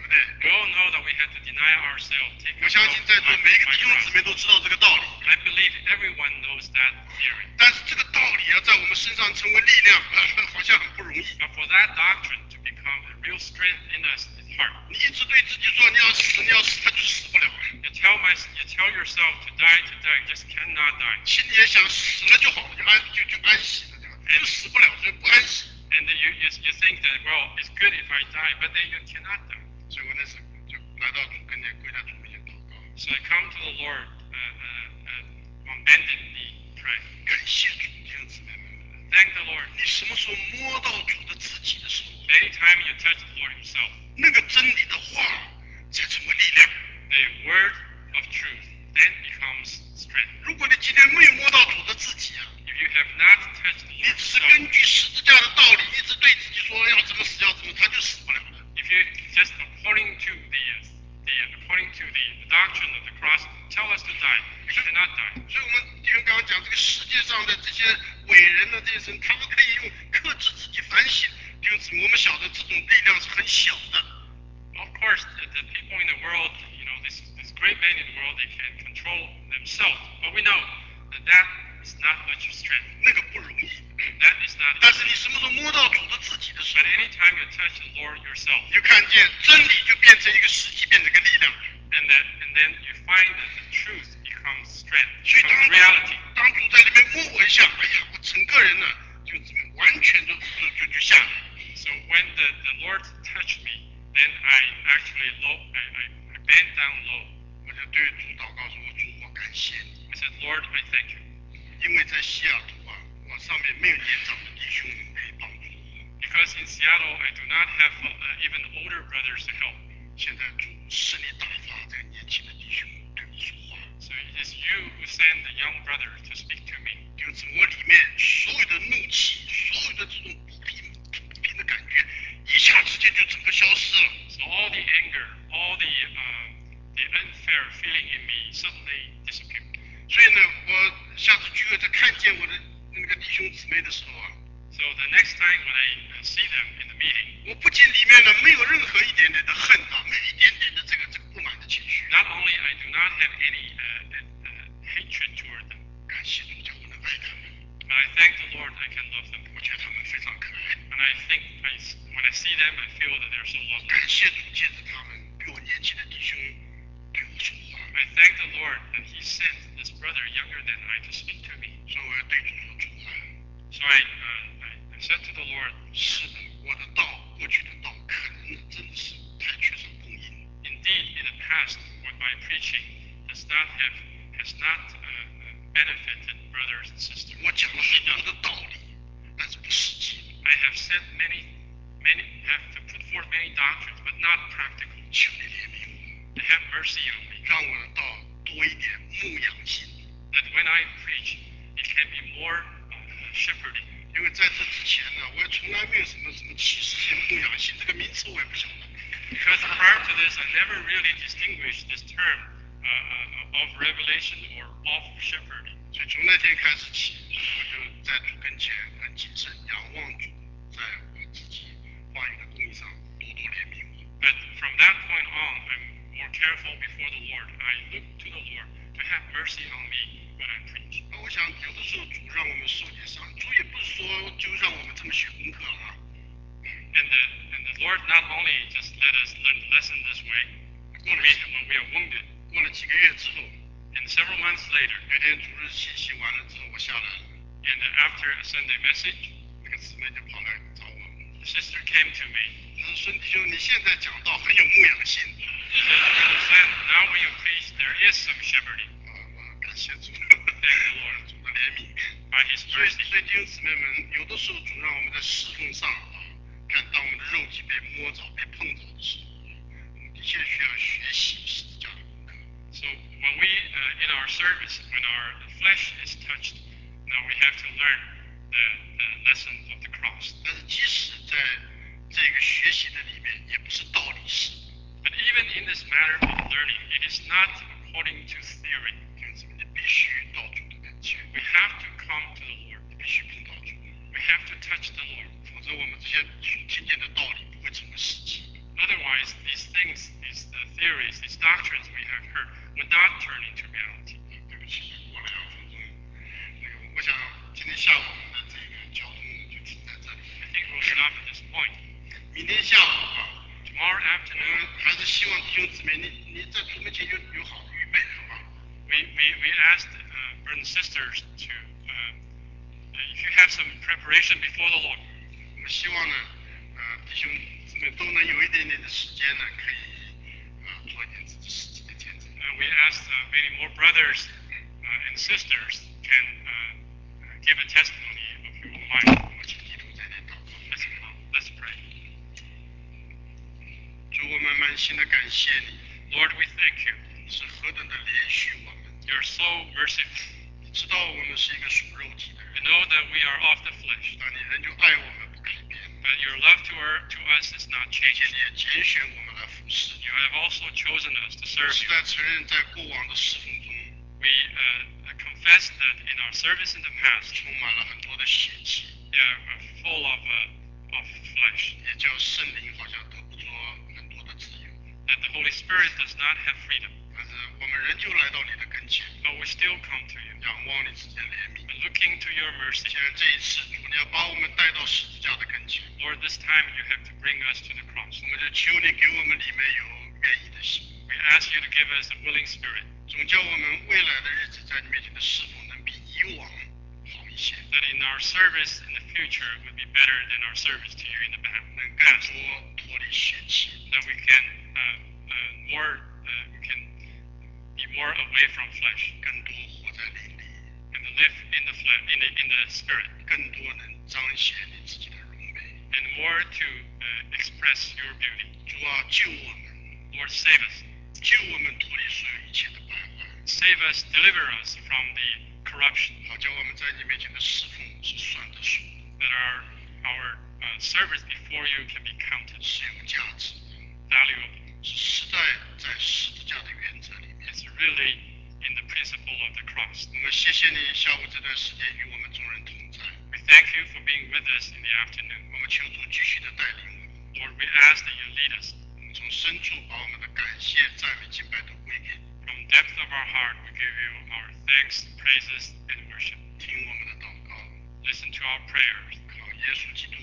不对？ We all know that we have to deny ourselves, take 我相信在座每一个弟兄姊妹 cross. 都知道这个道理， I believe everyone knows that theory. 但是这个道理要在我们身上成为力量，好像很不容易。 But for that doctrine to become a real strength in us is hard. 你一直对自己说你要死，你要死，他就死不了。 You tell yourself to die, just cannot die. 心里也想死了就好了，就安息了，对吧？就死不了，所以不安息。 And you think that, well, it's good if I die, but then you cannot die. 所以我那时候就来到主跟前，跪在主面前祷告， So I come to the Lord on bended knee, pray. 感谢主，弟兄姊妹们。 Thank the Lord. 你什么时候摸到主的自己的时候， Anytime you touch the Lord Himself, 那个真理的话才成为力量。 the word of truth then becomes strength. 如果你今天没有摸到主的自己啊， If you have not touched the 你 Lord 只是 Himself, 根据十字架的道理，一直对自己说要怎么死要怎么，他就死不了了。 if you just according to the doctrine of the cross tell us to die, we cannot die. 所以我们弟兄刚刚讲这个世界上的这些伟人的这些人，他们可以用克制自己反省。弟兄姊妹，我们晓得这种力量是很小的。 Of course, the people in the world, these great men in the world, they can control themselves, but we know that is not much strength. 那个不容易。 That is not 但 easy. 是你什么时候摸到主的自己的时 But 候， anytime you touch the Lord yourself, 你就看见真理就变成一个实际，变成一个力量。 and then you find that the truth becomes strength, 所以 becomes reality. 当主在里面摸我一下，哎呀，我整个人呢就怎么完全就下来。 So when the Lord touched me, then I actually I bent down low. 我就对主祷告说：“主，我感谢你， I said, Lord, I thank you. 因为在西雅图啊，我上面没有年长的弟兄可以帮助我。 Because in Seattle, I do not have even older brothers to help. 现在主是你打发这个年轻的弟兄对我说话， So it is you who send the young brother to speak to me. 就是我里面所有的怒气，所有的这种不平的感觉，一下之间就整个消失了。 So all the anger, all the unfair feeling in me suddenly disappeared. 所以呢，我下次聚会再看见我的那个弟兄姊妹的时候啊， So the next time when I see them in the meeting, 我不仅里面呢没有任何一点点的恨啊，没有一点点的这个不满的情绪。 not only I do not have any hatred toward them, 感谢主，叫我能爱他们， but I thank the Lord I can love them. 我觉得他们非常可爱。 And I think when I see them, I feel that they're so lovely. 感谢主，借着他们比我年轻的弟兄对我说话， I thank the Lord that He sent this brother younger than I to speak to me. 所以我要对主说主啊， So I said to the Lord, 是的，我的道，过去的道，可能真的是太缺少供应。 indeed, in the past, what my preaching has not benefited brothers and sisters. 我讲了很多的道理，但是不实际。 I have said have to put forth many doctrines, but not practical. 求你怜悯我， Have mercy on me, 让我的道多一点牧养性。 that when I preach, it can be more shepherding. 因为在这之前呢，我也从来没有什么启示性、牧养性这个名词，我也不晓得。 Because prior to this, I never really distinguished this term of revelation or of shepherding. 所以从那天开始起，我就在主跟前很谨慎，仰望主，在我自己话语的供应上多多怜悯我。 But from that point on, I'm more careful before the Lord. I look to the Lord to have mercy on me when I preach. 那我想有的时候主让我们受点伤，主也不是说就让我们这么学功课啊。 And the Lord not only just let us learn the lesson this way when we are wounded. 过了几个月之后， And several months later, 有天主日信息完了之后，我下来了， and after a Sunday message, 那个姊妹就跑来找我， the sister came to me. 她说：“孙弟兄，你现在讲道很有牧养性。” She said, now when you preach, there is some shepherding. 我感谢主， Thank the Lord 主的怜悯。 by His 所以 mercy. 弟兄姊妹们，有的时候主让我们在侍奉上啊，看当我们的肉体被摸着、被碰着的时候，我们的确需要学习十字架的功课。 So when we, in our service, when our flesh is touched, now we have to learn the lesson of the cross. 但是即使在这个学习的里面，也不是道理式。 But even in this matter of learning, it is not according to theory. 弟兄姊妹，你必须到主的跟前， We have to come to the Lord. 你必须碰到主， We have to touch the Lord. 否则我们这些所听见的道理不会成为实际。 Otherwise, these things, these theories, these doctrines we have heard would not turn into reality. 对不起，过了2分钟。我想今天下午我们的这个交通就停在这里。 I think we'll stop at this point. 明天下午啊， Tomorrow 我 afternoon, 们还是希望弟兄姊妹，你在主面前有好的预备，好吧？ we asked brothers and sisters to, if you have some preparation before the Lord, 我们希望呢，弟兄姊妹都能有一点点的时间呢，可以做一点自己实际的见证。 we asked many more brothers and sisters can give a testimony of your own life. 我请基督在这祷告。 Let's pray. 主，我们满心的感谢你， Lord, we thank you. 你是何等的怜恤我们。 You're so merciful. 你知道我们是一个属肉体的人， You know that we are of the flesh, 但你仍旧爱我们不改变， but your love to us is not 而且 changing. 你也拣选我们来服侍你。 You have also chosen us to 我 serve 实 you. 在承认，在过往的侍奉中， We confess that in our service in the past, 充满了很多的血气， we are full of flesh, 也叫圣灵好像得不着很多的自由。 that the Holy Spirit does not have freedom. 但是我们仍旧来到你的跟前， But we still come to you, 仰望你自己的怜悯。 looking to your mercy. 既然这一次主你要把我们带到十字架的跟前， Lord, this time you have to bring us to the cross. 我们就求你给我们里面有愿意的心， We ask you to give us a willing spirit, 总叫我们未来的日子在你面前的侍奉能比以往好一些， that in our service in the future would be better than our service to you in the 能更 past. 多脱离血气， That we can we can be more away from flesh 更多活在灵里， and to live in the flesh, in the spirit, 更多能彰显你自己的荣美。 and more to express your beauty. 主啊，救我们， Lord, save us. 救我们脱离所有一切的败坏， Save us, deliver us from the corruption, 好叫我们在你面前的侍奉是算得数， that our service before you can be counted 是有价值的， valuable. 是实在在十字架的原则里面。 It's really in the principle of the cross. 我们谢谢你下午这段时间与我们众人同在， We thank you for being with us in the afternoon. 我们求主继续的带领我们， Lord, we ask that you lead us. 我们从深处把我们的感谢、赞美、敬拜都归给你， From the depth of our heart, we give you our thanks, praises, and worship. 听我们的祷告， Listen to our prayers. 靠耶稣基督